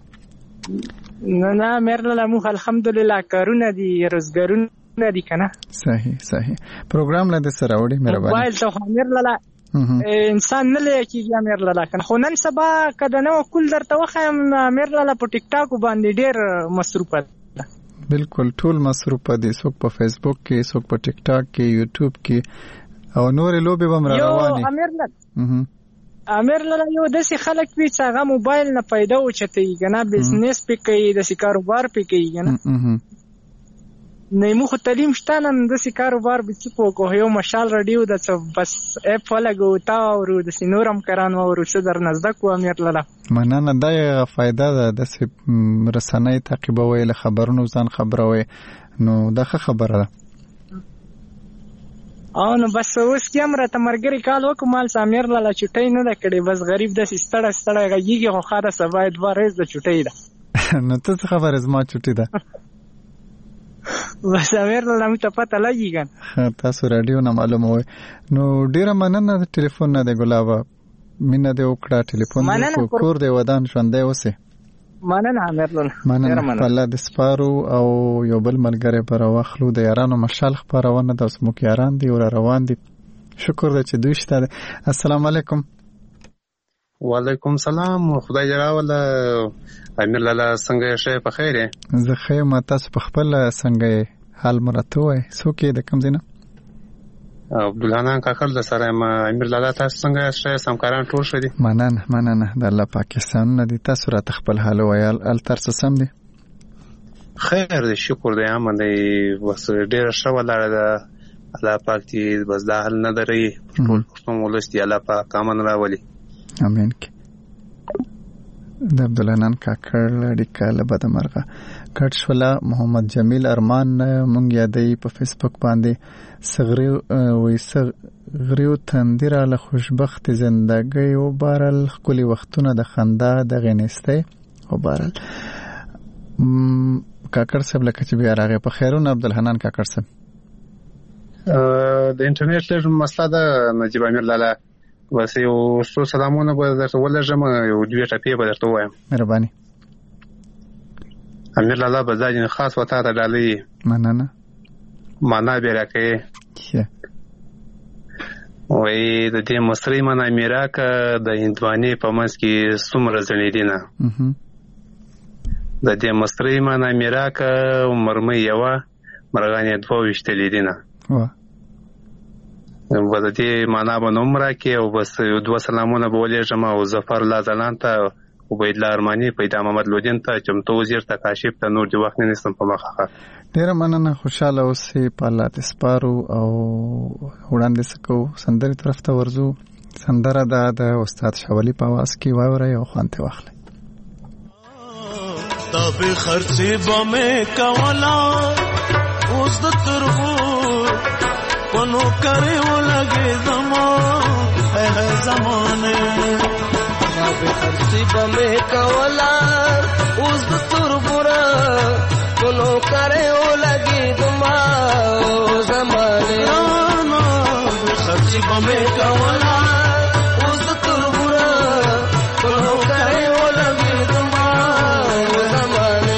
نه امیر لالا مو الحمدلله کارونه دي روزګارونه دی کنه صحیح پروګرام له سره وړي مهرباني موبایل ته امیر لالا انسان نه لکېږي امیر لالا کنه خو نن سبا کده نو کول درته وخم امیر لالا په ټیک ټاک باندې ډېر مصروف ده بالکل ټول مصروف دي څوک په فیسبوک کې څوک په ټیک ټاک کې یوټیوب کې او نور لوبي بم رواني امیر لالا یو داسې خلک وي چې هغه موبایل نه پیدا وچتي کنه بزنس پې کوي د کاروبار پې کوي کنه نه مو خو تعلیم شته نن د کاروبار به څه پوکو یو مشال رادیو د څه بس اپ ولګو تا ورو د سينورم کرانو ورو څه در نزدک و امیر لالا مننه دا فائدہ ده د رسنۍ تعقیبوي له خبرونو ځان خبروي نو دا خبره ده او نو بس اوس کیم را تمرګری کال وکمال امیر لالا چټي نه کړي بس غریب د ستړه غيږي خو خاطر سبا د ورځ د چټي ده نو ته خبره زما چټي ده بس امیر لالا مې ته پته لګي ګان تاسو رادیو نه معلومه وي نو ډیره مننه د ټلیفون نه د ګلابا مینه دې وکړه ټلیفون دې کور دې ودان ژوندې اوسه مننه امیر لالا مننه الله دې سپارو او یو بل ملګری پر واخلو د یارانو مشال خبرونه د اسموک یاران دی ور روان دي شکر دې چې دوی شته السلام علیکم وعلیکم سلام خدای دې راوله امیر لالا څنګه شې په خیر زه خیر ما تاسو په خپل څنګه حال مرته وای څوک د کوم ځای نه عبدالحنان کاکړ د سره امیر لالا تاسو څنګه یاست همکاران ټول ښه دي مننه د الله پاکستانونه دي تاسو راته خپل حال وایل التر څه سم دي خیر دی شکر دی امن دی بس ډېره ښه ولاړه ده الله پاک دې بس دا حل نه دري ټول پښتون ولس دی الله پاک امن راولي امين د عبدالحنان کاکړ ډیکا له بدمرغه کټ شولا محمد جمیل ارمان مونږ یادې په فیسبوک باندې صغریو تندیره له خوشبخت زندګۍ او بارل خولي وختونه د خندا د غنيسته او بارل کاکړ صاحب لکه چې بیا راغی په خیرون عبدالحنان کاکړ صاحب د انټرنیټ لږ مسله ده نجیب امیر لالا بس یو څو سلامونه به درته ولږم یو دوه ټپې به درته وایم مهرباني امیر لالا به ځای خاص وتا ته ډالۍ مننه معنا به راکې وای د دې مصری معنا میراکه د هندواني په منځ کې څومره ځلېدي نه د دې مصری معنا میراکه مرمۍ یو مرغانې 22 لیدي نه د دې معنا به نوم راکې او بس یو دوه سلامونه به ولېږم او ظفر الله ځلان ته عبید الله ارماني پیدا محمد لودین ته چمتو وزیر ته کاشف ته نور دی وخت نه نستم په مخه ډیره مننه خوشاله اوسې په الله تسپارو او وړاندې سکو سندري طرف ته ورزو سندره د استاد شاولی په आवाज کې واوري او خوانته واخلي دا به خرڅې بمه کولا اوس د ترغو پنو کرے وہ لگے زمانے بے خرچی بمے کولا اس تربورا پنو کرے وہ لگے زمانے بے خرچی بمے کولا اس تربورا پنو کرے وہ لگے زمانے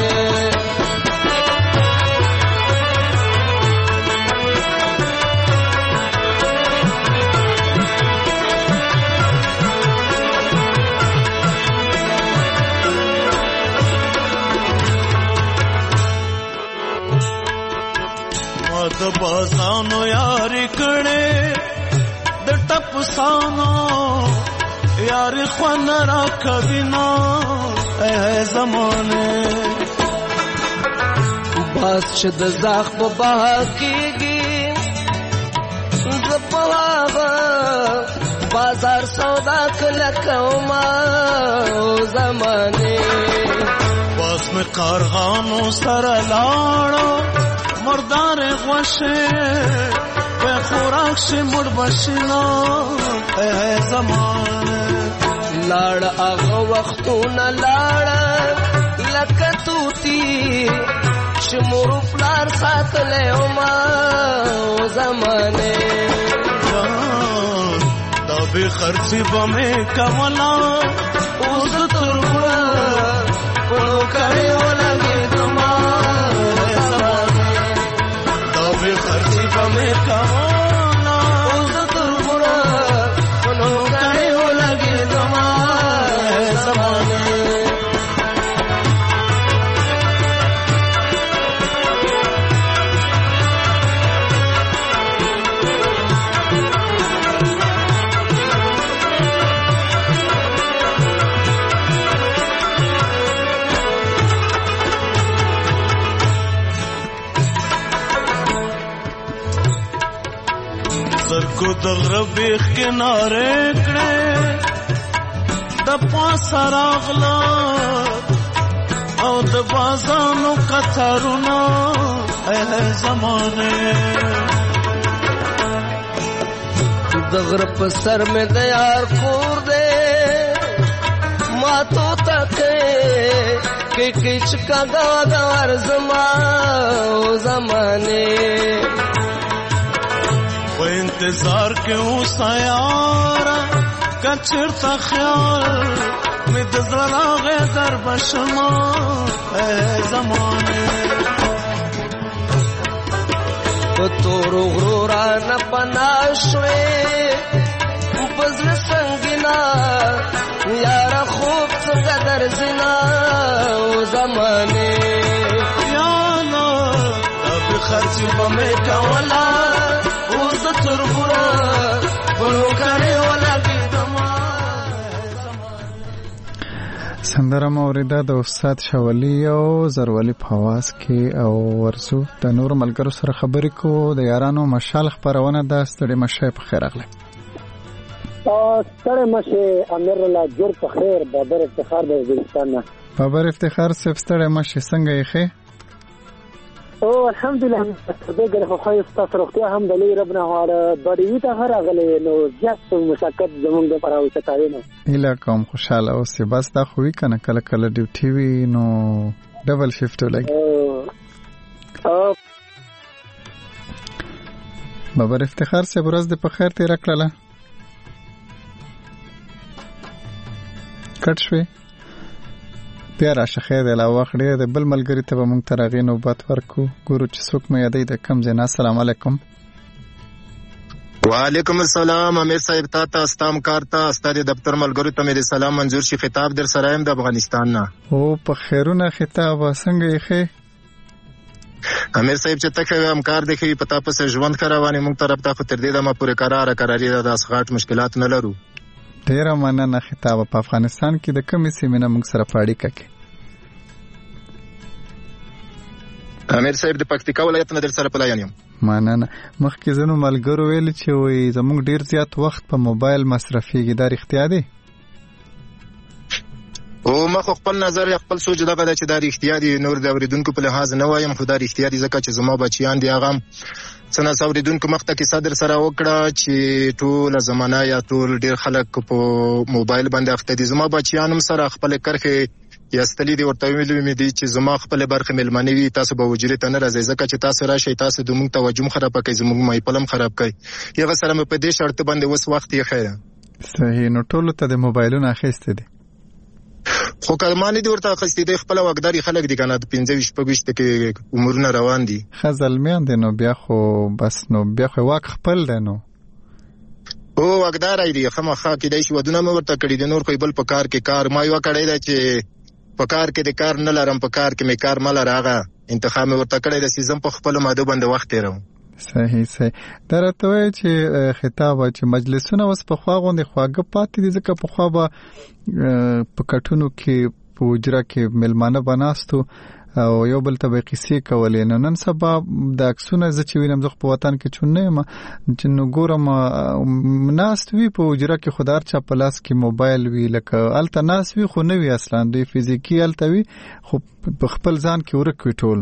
د بازانو یاری کړي د ټپ سانو یاری خوان را کبینا اے زمانه باز شد زخ په بها کیږي زپوا بازار سودا کله کوما زمانه باز می کارغانو سره لاړو مردار خوشه به خوراک شي مړ بشنا اے زمانه لاړ هغه وختونه لاړ لکه توتی شمور فلار ساتلې او ما زمانه دا به خرڅي بمه کولا اوس ترغوا په کړي ولګي دما خرچی بمے کانا اوز تربورا پنو کڑے ہو لگے زمانے کو د غربیخ کناره کړه د پاسه راغلا او د بازانو قطرونه اے زمانه د غرب سر میں د یار کور دے ما تو تکے کہ کچ کا گوار زمانے و انتظار کیوں سیارا کچر تا خیال میں دزرا غیر در بشما اے زمانے تور غرورا نپناشوے بزر سنگینا یارا خوب سنگدر زنا زمانے یالا اب خرچ بمے کولا تربو سندره موریده د استاد شولی او زرولی په आवाज کې او ورسو د نور ملګرو سره خبرې کو د یارانو مشال خبرونه د ستړي مشه په خیر اغله ستړي مشه امیر الله جوړ په خیر بابر افتخار د افغانستان نه بابر افتخار صف ستړي مشه څنګه یې خې او الحمدلله دغه خو خو تاسو روغتیا هم د لوی ربنا هغه بډې ته هرغله نو جست مشکل زمونږ د پراوي ستای نو اله کوم خوشاله او سی بس دا خو کنه کله کله ډیوټي وی نو ډبل شیفټ لګي بابر افتخار سے برز د په خیر تیر کړله کټ شوي پیار شخه د لا وخت د بل ملګری ته مونږ ترغې نوبت ورکو ګورو چې څوک مې یادې د کم زینا السلام علیکم وعلیکم السلام امیر صاحب تا استام کارتا استاد دفتر ملګرو ته مې سلام منظور شي خطاب در سره يم د افغانستان نه او په خیرونه خطاب څنګه یې امیر صاحب چې تکه همکار دي کې پتا پس ژوند کاروانی مونږ طرف ته خو تر دې د ما پوره قراری د اسغاټ مشکلات نه لرو ډیره مننه خطاب په افغانستان کې د کمی سیمه موږ سره پاړی ککې امیر صاحب د پکتیکا ولایت نه در سره پلاین یم مننه مخکې زنو ملګرو ویل چې وي زموږ ډیر زیات وخت په موبایل مصرفيږي دا اړتیا دی او ما خپل نظر خپل سوچ دغه چې دا اړتیا دی نور د اوریدونکو په لحاظ نه وایم خو دا اړتیا دی ځکه چې زما بچیان دی هغه څنګه اوریدونکو مخته کې صدر سره وکړه چې ټول زمانہ یا ټول ډیر خلک په موبایل باندې اخته دي زما بچیان هم سره خپل کرخه یاستلی دی ورته ویلو مې دي چې زما خپل برخه ملمنې وي تاسو به وجري ته نه راځي ځکه چې تاسو راشي تاسو د موږ توجه خراب کوي زموږ مې پلم خراب کوي یغه سره مې په دې شرط باندې وس وخت یې خیره صحیح نو ټول ته د موبایلونو اخیسته دي خو کلمانی دی ورته خستې د خپل وګداري خلک دي کنه د 15 شپږشت کې عمرونه روان دي خزلمیان دي نو بیا خو بس نو بیا خو واک خپل دی نو او وګدار دی خامخا کې دای شي ودونه مې ورته کړی د نور کوئی بل په کار کې کار ما یو کړی دا چې په کار کې د کار نه لرم په کار کې مې کار مل راغه انتخاب مې ورته کړی د سیزن په خپل ماده باندې وخت تیرم صحیح درته وای چې خطاب چې مجلسونه وس په خوا غونډه خواګه پاتې دي ځکه په خوا به په کټونو کې په وجره کې ملمانه بناستو او یو بل ته به قصې کولې نن سبا د عکسونه ز چې وینم زه په وطن کې چونه ما چې نو ګورم مناست وی په وجره کې خدار چا پلاس کې موبایل وی لکه الته ناس وی خو نه وی اصلا دوی فزیکی الته وی خو په خپل ځان کې ورک وی ټول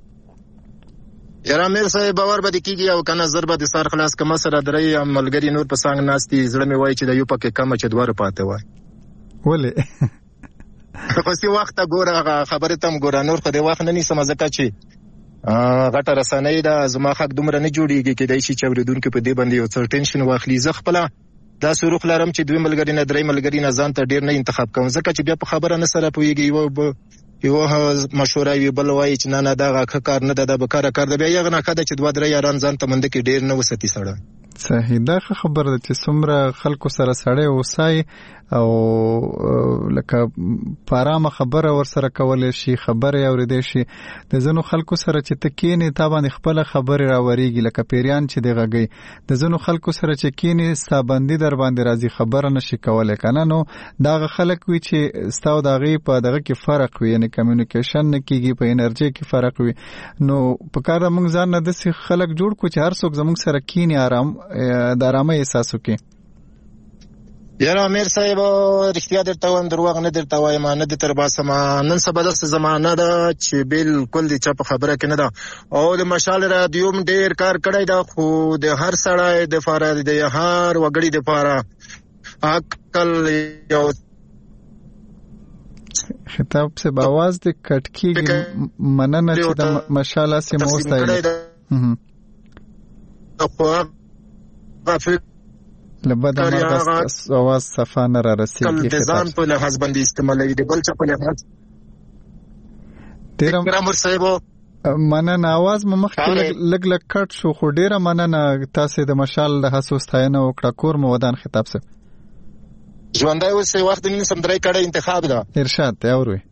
یاره امیر صاحب باور به کیږي او کنه ضربه د سر خلاص کما سره درې عملګری نور په څنګه ناشتي زړه مې وای چې د یو پکې کم چې دواره پاتې وای ولې خو سی وخت ګوره خبره تم ګوره نور خو د وخت نه نیسم ځکه چې غټه رسنۍ دا زما حق دومره نه جوړیږي کې دای شي چې اوریدونکو په دې باندې یو څه ټینشن واخلي زه خپل دا سروخ لرم چې دوی ملګری نه درې ملګری نه ځان ته ډیر نه انتخاب کوم ځکه چې بیا په خبره نه سره پويږي یو مشوره وی بل وای چې نه دا کار نه ده به کار د بیا یغه نه کده چې دوه درې یاران ځان ته مند کې ډیر نه وستی سره صحیح دا خبره ده چې څومره خلکو سره سړی وسای او لکه پارامه خبره ور سره کولې شي خبره اوریدې شي د زنو خلکو سره چې تکینی تابان خپل خبره راوړيږي لکه پیریان چې دی غږی د زنو خلکو سره چې کینی ستابندی در باندې راځي خبره نشي کولای کنه نو دا خلک وی چې ستاو دغه په دغه کې فرق وي یعنی کمیونیکیشن نه کیږي په انرژي کې فرق وي نو په کار موږ ځان نه د خلک جوړ کو چې هر څوک زموږ سره کینی آرام د آرامه احساس وکړي یاره امیر صاحب رښتیا درته وایم دروغ نه درته وایم نه د تر باسه نن سبا د زمانہ ده چې بالکل د چا په خبره کې نه ده او د مشال رادیو ډیر کار کړی دا خو د هر سړی د فاراد د هر وګړي د فارا عقل یو خطاب سے باواز د کټکی مننه چې د مشال سي موستایل لبد مرغ اواز صفانه را رسیږي د ځان په لحاظ باندې استعمالوي د بل څه په لحاظ ډیره صاحب مننه اواز مخ کې لګ کټ شو خو ډیره مننه تاسو د مشال د حسوستاینه وکړه کور مو ودان خطاب سره ژوندای اوس وخت نن سم درې کړه انتخاب ده ارشاد ته اوروي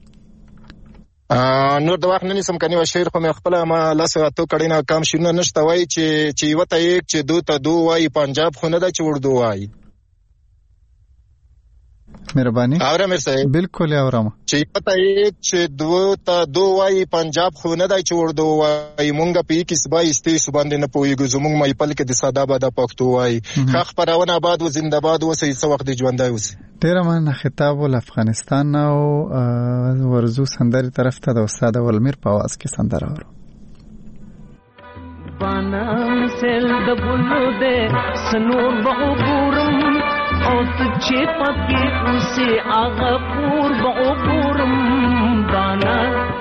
نور د وخت نن سم کني و شعر خو مې خپل ما لاسه تو کړي نه کم شنو نشته وای چې وته یک چې دو ته دو وای پنجاب خو نه ده چې اردو وای مهرباني اورم صاحب بالکل اورم چې پته یې چې دو وايي پنجاب خو نه دی چې ورته وايي مونږ په کې سبا استې باندې نه پويګو زمونږ مې پل کې د ساده باده پښتو وايي خخ پرونه آباد و زنده باد و سې وخت ژوندای اوس ډیر من خطاب ول افغانستان او ورزو سندري طرف ته د استاد ولمیر په आवाज کې سندره اورو بانا مثل د بلو دې سنور بغورم او تچې پکې اوسه هغه پور بغورم بانا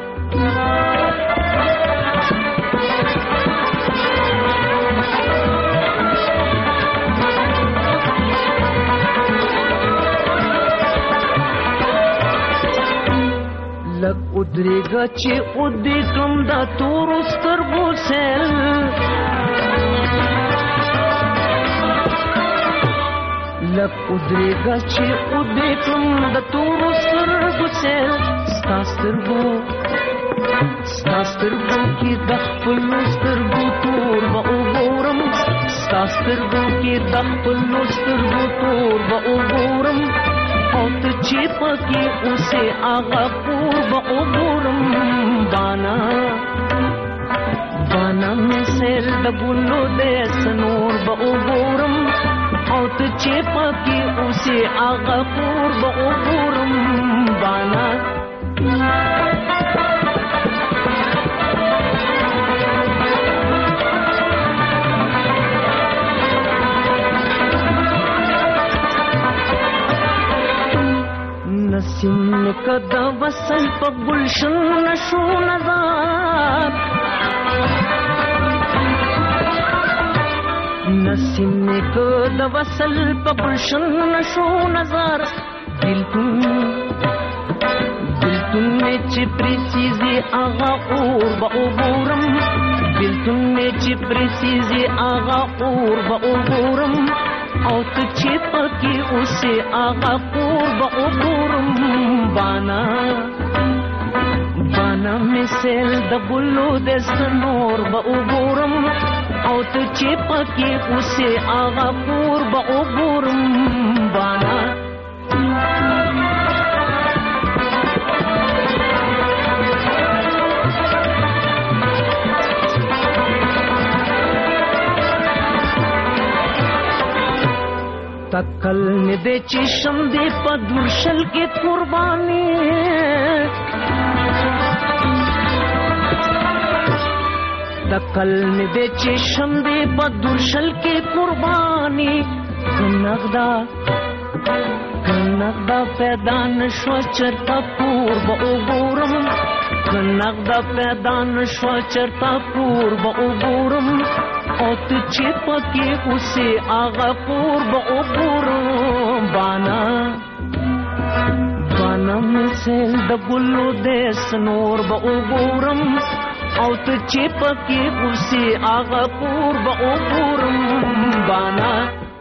لک ادریگا چی ادی کم دا تور سترگو سیل لک ادریگا چی ادی کم دا تور سترگو سیل ستا سترگو کی دخپلو سترگو تور با اوگورم ستا سترگو کی دخپلو سترگو تور با اوگورم او ته چې پکې اوسه هغه پور به وګورم بانا مثل د ګلو د سنور به وګورم او ته چې پکې اوسه هغه پور به وګورم بانا نسیم کدا وصل په گلشن نشو نظر نسیم کدا وصل په گلشن نشو نظر دلتون میں چپری سیزی آغا اور با اوگورم دلتون میں چپری سیزی آغا اور با اوگورم او ته چې پکې اوسه هغه پور به وګورم بانا مثل د ګلو د سنور به وګورم او ته چې پکې اوسه هغه پور به وګورم بانا تکل نه دې چشم دې په درشل کې قرباني تکل نه دې چشم دې په درشل کې قرباني کنغدا پیدا نشو چرتا پور به وګورم کنغدا پیدا نشو چرتا پور به وګورم او ته چې پکې اوسه هغه پور به وګورم بانا مثل د ګلو د سنور به وګورم او ته چې پکې اوسه هغه پور به وګورم بانا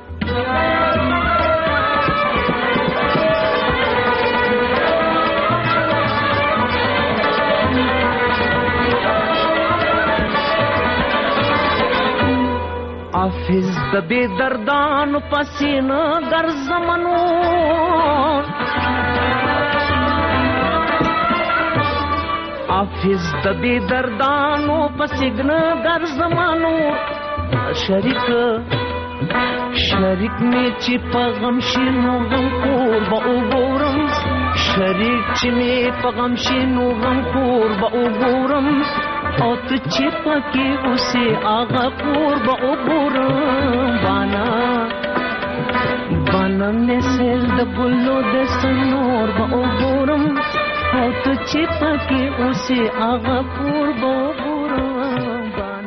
حافظ د بے دردانو پسینه ګرځمنو حافظ د بے دردانو پسینه ګرځمنو شریک می چې په غم شینو غم خور به وګورم شریک چې می په غم شینو غم خور به وګورم او ته چې پکې اوسه هغه پور به وګورم بانا مثل د ګلو د سنور به وګورم او ته چې پکې اوسه هغه پور به وګورم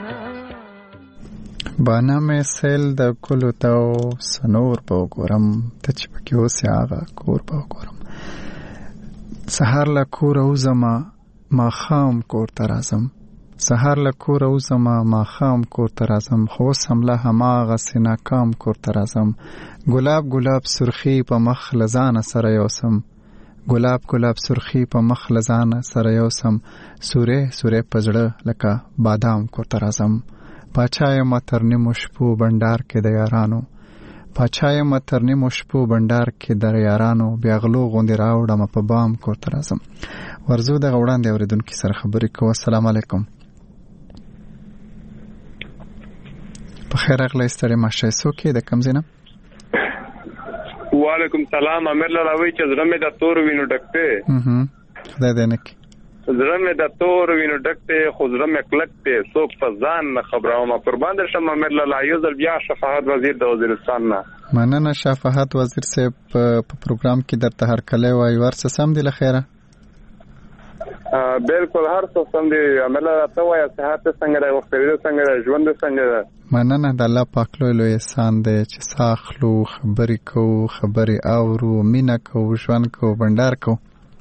بانا مثل د ګلو د سنور به وګورم ته چې پکې اوسه هغه کور به وګورم سحر لا کور او زما ما خام کور ترازم سحر له کور اوسم ما خام کور ترازم خو سمله ما غسینا کام کور ترازم ګلاب سرخی په مخ لزان سره یوسم ګلاب سرخی په مخ لزان سره یوسم سوره پزړه لکه بادام کور ترازم پاچای ما تر نیمو شپو بندار کې د یارانو پاچایم تر نیمو شپو بندار کې در یارانو بیا غلو غوندې راوړم په بام کور ته راځم. ورزو دغه وړاندې اورېدونکي سره خبرې کوو. السلام علیکم. په خیر راغلی ستړی ماشه څوک یې د کوم ځای نه؟ وعلیکم سلام. امیر لالاوی چې زړه مې د تور وینو ډک دی. خدای دې نه کړي. زړه مې د تور وینو ډک دی خو زړه مې کلک دی څوک په ځان نه خبروم. قربان در شم امیر لالا. یو ځل بیا شفاعت وزیر د وزیرستان نه. مننه شفاعت وزیر صاحب په پروګرام کې درته هرکلی وایي. ورڅه سم دی له خیره؟ بالکل هر څه سم دی امیر لالا. ته وایه صحت څنګه دی؟ وختویده څنګه دی؟ ژوند څنګه دی؟ مننه د الله پاک لوی احسان دی چې ساه اخلو، خبرې کوو، خبرې اورو، مینه کوو، ژوند کوو، بنډار کوو.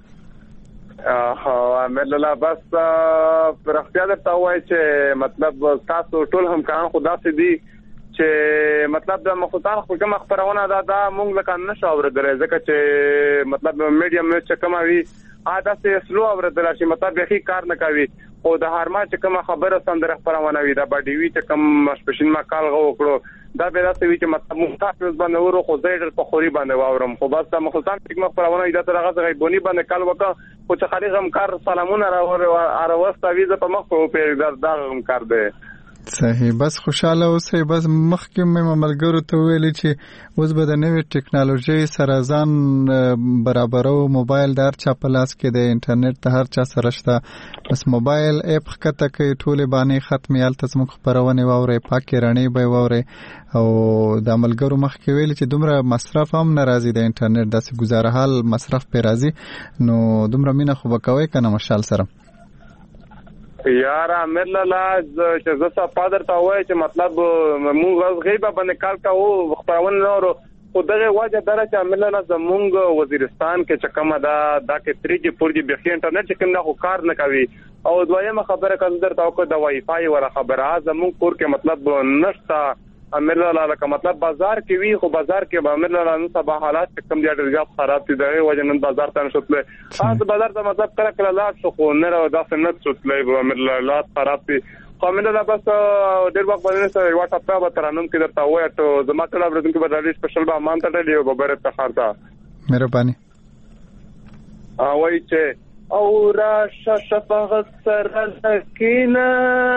امیر لالا بس رښتیا درته وایي چې مطلب تاسو ټول همکاران خو داسې دي چې مطلب د مخوتان خو کومه خپرونه دا مونږ لکه نشو اورېدلی ځکه چې مطلب میډیم چې کومه وي داسې سلو اورېدلی چې مطلب بیخي کار نه کوي. خو د هارما چې کومه خبره سندره خپرونه وي دا باډي وي چې کوم ماسپښین ما کال وکړو دا به داسې وي چې مطلب مستحفظ باندې ورو خو زه ډېر په خوري باندې واورم. خو بس د مخوتان چې کومه خپرونه وي دا تر هغه غیبوني باندې کال وکړه خو چې خالي غمکار سلامونه راوستوي زه په مخ په وپېږ دا غمکار دی. صحیح. بس خوشاله اوسئ. بس مخکې مې ملګرو ته ویلي چې اوس به د نوې ټکنالوژۍ سره ځان برابرو. موبایل د هر چا په لاس کې دی، انټرنیټ د هر چا سره شته. بس موبایل اپ ښکته کوي، ټولې بانې ختمې، هلته زموږ خپرونې واورئ، پاکې رڼې به یې واورئ. او د ملګرو مخکې ویلي چې دومره مصرف هم نه راځي د انټرنیټ، داسې ګزاره حال مصرف پې راځي. نو دومره مینه خو به کوئ که نه مشال سره؟ یار امیر لالا چې زه صفا درته وایم چې مطلب موږ غیبه باندې کار کوو خپرونه نورو خو دغه وجه دا چې امیر لالا زموږ وزیرستان کې چې کومه دا کې 3G 4G بخي انټرنیټ چې کوم نه کار نه کوي. او دویمه خبره کوم درته او د وای فای ولا خبره زموږ کور کې مطلب نشته امیر لالا لکه مطلب بازار کې وی خو بازار کې به امیر لالا نن سبا حالات کم دي ډېر خراب دي دغه وجه نن بازار ته نشوتله. بازار ته مطلب کله لاړ شو خو نه را داسې نه شوتله امیر لالا خراب دي. خو امیر لالا بس ډېر وخت باندې سره واټساپ په ترانم کې درته وای ته زما ته راوړم کې بدلې سپیشل به مان ته ډېر ببره ته خارته مهرباني وای چې او را شفقت سره سکینه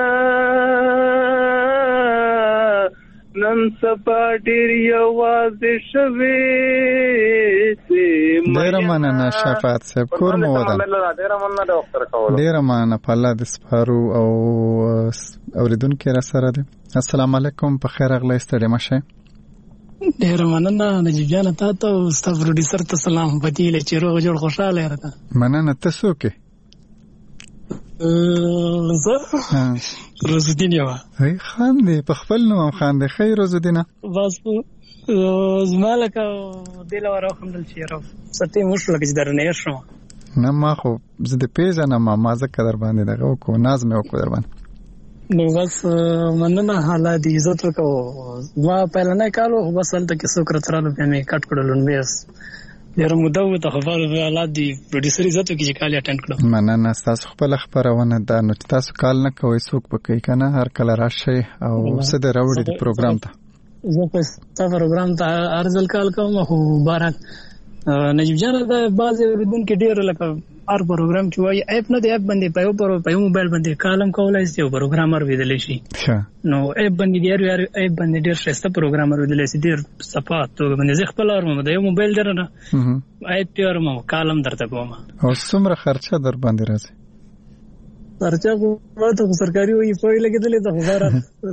نن سبا ډیر یوازې شوي سي. ډېر مننه شفاعت صاحب. کور مو ودان. ډېر مننه. په الله دې سپارو. او اورېدونکي را سره دي. السلام علیکم. په خیر راغلی ستړی مشه. ډېر مننه نجیب جان ته او ستا پروډوسر ته سلام. پدې چې روغ جوړ خوشاله راته. مننه. ته څوک یې؟ زه روزالدین یم. خاندې په خپل نوم خاندې. ښه روزالدینه. بس زما لکه دې له واره وخندل چې یاره څه ټیم وشو لکه چې درنه شوم. نه ما خو زه دې پېژنم ما ځکه در باندې دغه وکړو ناز مې وکړو در باندې. نو بس مننه حالات دې عزت وکړو. ما پهلنی کال خو بس هلته کې څوک راته رالو بیا مې کټ کړلو. نو بس ډېره موده وته خبر حالات دي پروډوسر عزت وکړي چې کال اټینډ کړم. مننه. ستاسو خپله خپرونه ده نو چې تاسو کال نه کوئ څوک به کوي که نه. هر کله راشئ او څه دې راوړي د پروګرام ته. زه په ستا پروګرام ته هر ځل کال کوم. خو بارک نجیب جان دا بعضې اورېدونکي ډېر لکه هر پروګرام چې وایي اپ نه دی اپ باندې په یو موبایل باندې کالم کولی شي او پروګرام اورېدلی شي. نو اپ باندې ډېر اپ باندې ډېر ښایسته پروګرام اورېدلی شي ډېر صفا توګه باندې. زه خپله اورم د یو موبایل در نه اپ یې اورم او کالم درته کوم. او څومره خرچه در باندې راځي؟ خرچه خو ورته سرکاري وایي فای لګېدلې ده خو غیره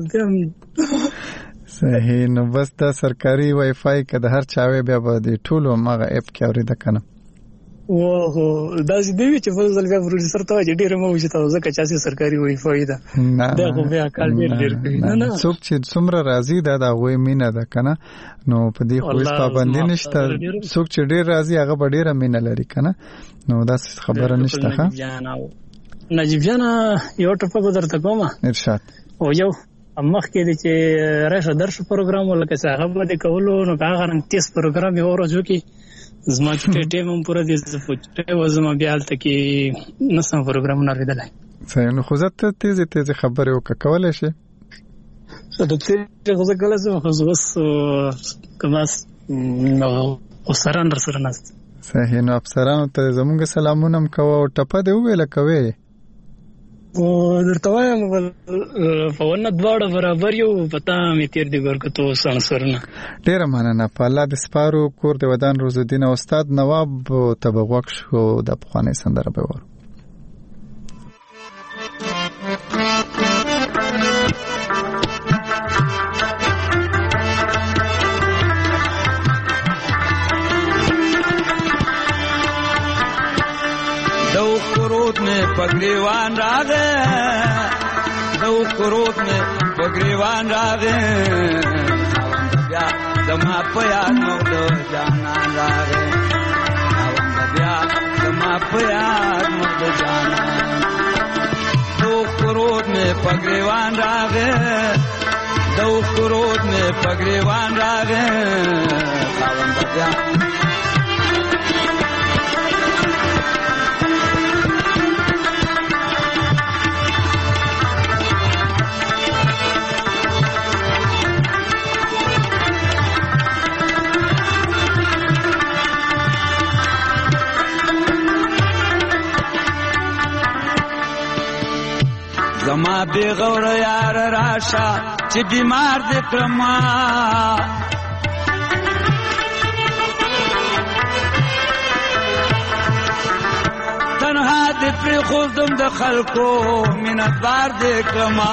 صحیح. نو بس دا سرکاري وای فای که د هر چا وی بیا به د ټولو هغه اپ کې اورېده که نه. واه داسې دی وي چې فضل بیا پروډوسر ته وایي چې ډېره مه وچې ته ځکه چې هسې سرکاري وای فای ده. دا خو بیا کال ډېر کوي. نه څوک چې څومره راځي دا د هغوی مینه ده که نه. نو په دې خو هېڅ پابندي نشته. څوک چې ډېر راځي هغه به ډېره مینه لري که نه. نو داسې خبره نشته. ښه نجیب جان یو ټپه به درته کوم. ارشاد. او یو مخکې دی چې راشه درشه پروګرام ولکه چې هغه به دې کولو نو که هغه رنګ تیز پروګرام یې ورځ وکړي زما چې ټیم هم پوره دی زه پوچټی وزم بیا هلته کې نسم پروګرامونه اورېدلی. صحیح. نو خو زه ته تیزې خبرې وکړه کولی شې؟ دکتور خو زه کله سم خو اوس کماس افسران در سره ناست. صحیح. نو افسرانو ته زموږ سلامونه هم کوه او ټپه دې وویله کوې درته وایم په ونه دواړه برابر یو پتا مې تیر دي برکتو سانسرونه. ډېره مننه. په الله دې سپارو. کور دې ودان روز الدین. استاد نواب ته به غوږ شو د پخوانۍ سندره به وورو. دو کرود میں پگریوان راغے دو کرود میں پگریوان راغے بیا زما پیاد مغدو جانان راغے بیا زما پیاد مغدو جانان. دو کرود میں پگریوان راغے دو کرود میں پگریوان راغے بیا زما بی غور یار راشا چی بیمار دی کرما تنها دی پری خوزدم دی خلکو منت بار دی کرما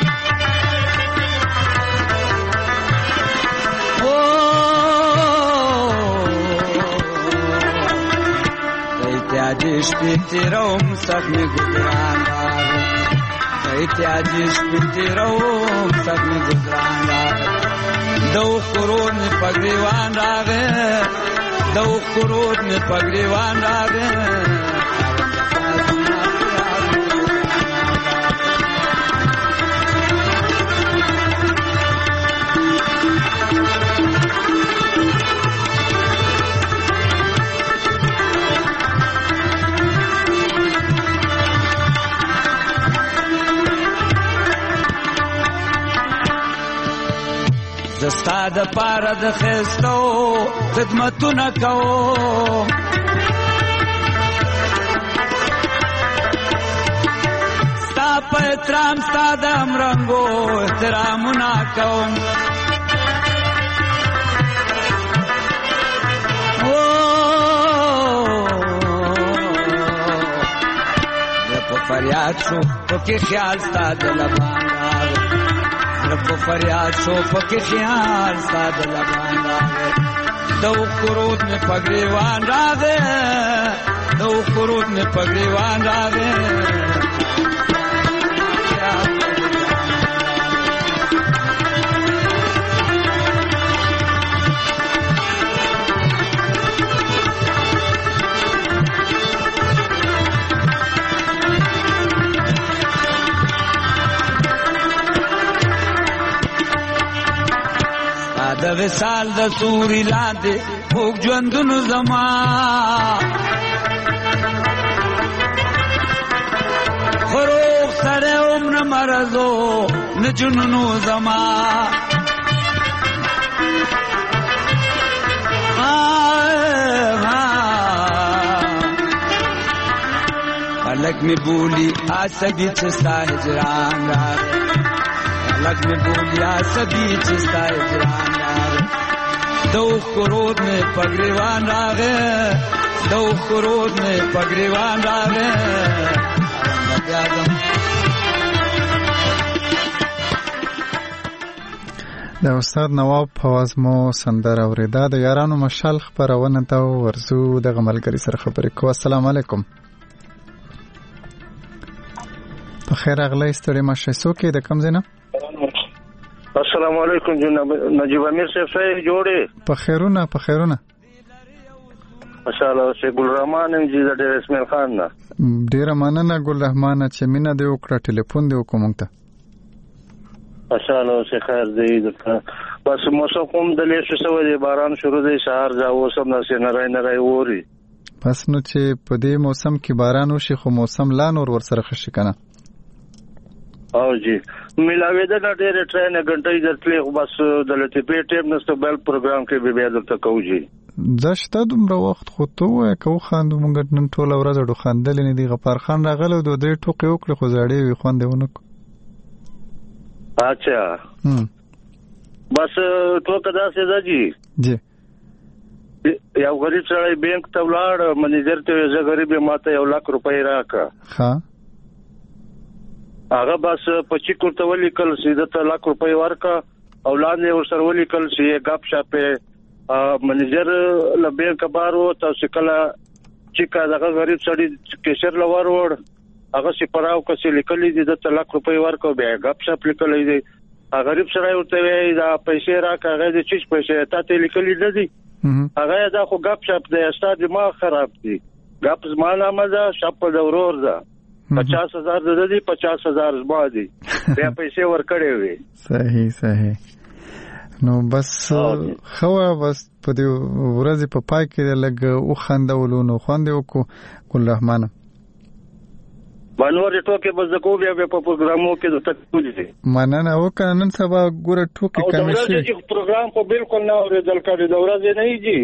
ایتیادیش بیتی روم سخمی گزران ایتیادیش بیتی روم سخمی گزران دو خرود میں پگریوان راگے دو خرود میں پگریوان راگے دستا د پاره د خستو خدمتونه کوم ستا په احترام ستا د امرنګو احترامونه کوم په فریاد شو پکې خیال ستا د لبان په فریاد شو پکې خیال ساد لبان راغې دو خرود میں پگریوان راغې دو خرود میں پگریوان راغې د وصال د سوري لاندې خوږ ژوندون زما خروغ سره عمر مرزو نه جنونو زما فلک می بولی آسبی چستا هجران راغے فلک می بولی آسبی چستا هجران دو خرود میں پگریوان راغے دو خرود میں پگریوان راغے د استاد نواب فواز مو سندره اوریدا د یارانو مشال خبرونه ته ورزو د غملګری سره خبرې کو. السلام علیکم. په خیر اغلی ستړي مشه سوکې د کم زینه. السلام علیکم جناب نجیب امیر صاحب جوړې په خیرونه ماشاءالله سه ګل رحمان جی د اسماعیل خان نه ډیر مننه ګل رحمان چې مینا دی وکړه ټلیفون دی وکوم ته ماشاءالله سه خیر دی بس موسم کوم د لیسو سوې باران شروع دی سهار ځا وسم نه نه ووري پس نو چې په دې موسم کې باران وشي خو موسم لا نور ور سره خشي کنه او جی ملاویده نه ډېر ټرین غنټې درتلې بس د لټې ټیم نست بل پروګرام کې به بیا درته کوو جی زشته دومره وخت خو ته وای کو خاندو مونږ نن ټول ورځ ډو خاندل نه دی غفار خان راغله د دې ټوکې وکړه خو زړې وي خوندونه اچھا بس ټوکه دا څه ده جی یو غریب سړی بانک ته ولاړ منیجر ته زه غریب ماته 1 لک روپۍ راکا ها هغه بس پچی کوته ولیکل سیده ته 1 لک روپۍ ورکا اولاد یې ورسره ولیکل چې غپ شاپه منیجر لبین کبارو تاسو کله چې کاغه غریب سړی کیشر لور وړ هغه سی پراو کسي لیکلې دي د 1 لک روپۍ ورکو بیا غپ شاپ لیکلې دي غریب سړی ورته وی دا پیسې راکا هغه د چیز پیسې ته لیکلې دي هغه دا خو غپ شاپ دی استاد دماغ خراب دي غپ زمانه مزه شاپ د ورور ده 50,000 د دې 50,000 زما دي بیا پیسې ورکړې وي صحیح نو بس خو بس په دې ورځې په پای کې لګ او خندولو نو خواندې وکړو ګل رحمان بانور ټوکې بس د کو بیا په پروګرامو کې د تکول دي مننه وکړه نن سبا ګوره ټوکې کم شي او دا پروګرام خو بالکل نه اورېدل کړي د ورځې نه یږي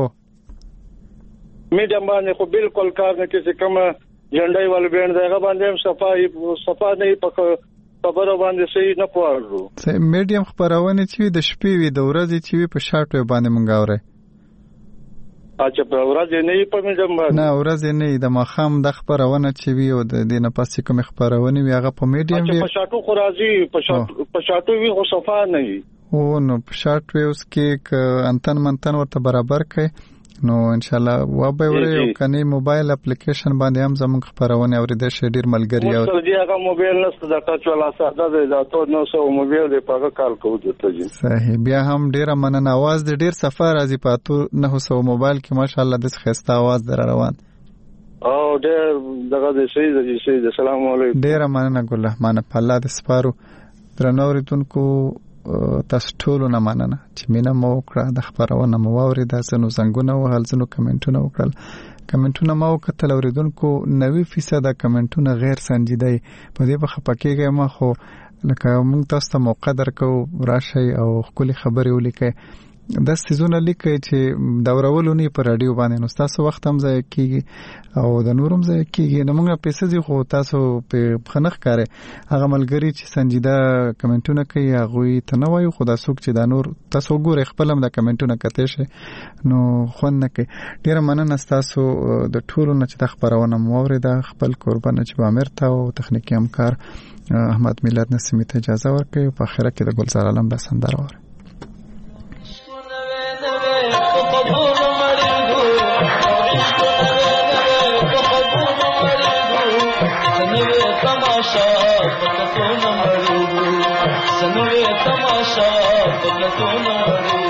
میډیم باندې خو بالکل کار نه کوي کوم جنډای ول بیان دغه باندې صفا نه پکې خبره باندې صحیح نه پوهړو میډیم خبرونه چې د شپې وي د ورځې چې په شاټو باندې مونږ اوري اچھا په ورځې نه په میډیم باندې نه ورځې نه د مخام د خبرونه چې وي او د دینه پاسې کوم خبرونه وي هغه په میډیم وي په شاټو خو راځي په شاټو وي خو صفا نه وي او نو په شاټ وي اوس کې انتن منتن ورته برابر کړي نو ان شاء الله و به ورې او کني موبایل اپلیکیشن باندې هم زموږ خبرونه اورېدل شي ډیر ملګری او سر دی هغه موبایل نست د ټاچ ولا ساده دی دا ته نو سو موبایل دی په کال کوو ته جی صحیح بیا هم ډیر مننه आवाज د ډیر سفر راځي پاتو 900 موبایل کې ماشاءالله د خسته आवाज در روان او ډیر دغه د شي د سلام علیکم ډیر مننه ګل رحمان په الله د سپارو درنوریتونکو تاسو ټول نه مننه چې مینا مو کړه د خبرونه مو اورید زنو زنګونه وهل زنو کمنټونه وکړل کمنټونه ما وکړل اوریدونکو 90% کمنټونه غیر سنجیده په دې په خپکیږي ما خو لکه موږ تاسو ته موقع درکو راشي او خپل خبري ولیکي د سيزونه لیکي چې داورولونی په رادیو باندې نو تاسو وخت هم ځای کیږي او د نورم ځای کیږي نو موږ پیسې ځي خو تاسو په خنخ کاره هغه ملګری چې سنجیده کمنټونه کوي هغه ته نه وایو خدا څوک چې د نور تاسو ګوره خپل هم د کمنټونه کته شي نو خو نه کوي ډیر مننه تاسو د ټولو نه چې د خبرونه مورید خپل قربانه چې بامر ته او تخنیکی همکار احمد میلاد نسیمی ته اجازه ورکړي په اخره کې د ګلزار عالم بسندر اور तमाशा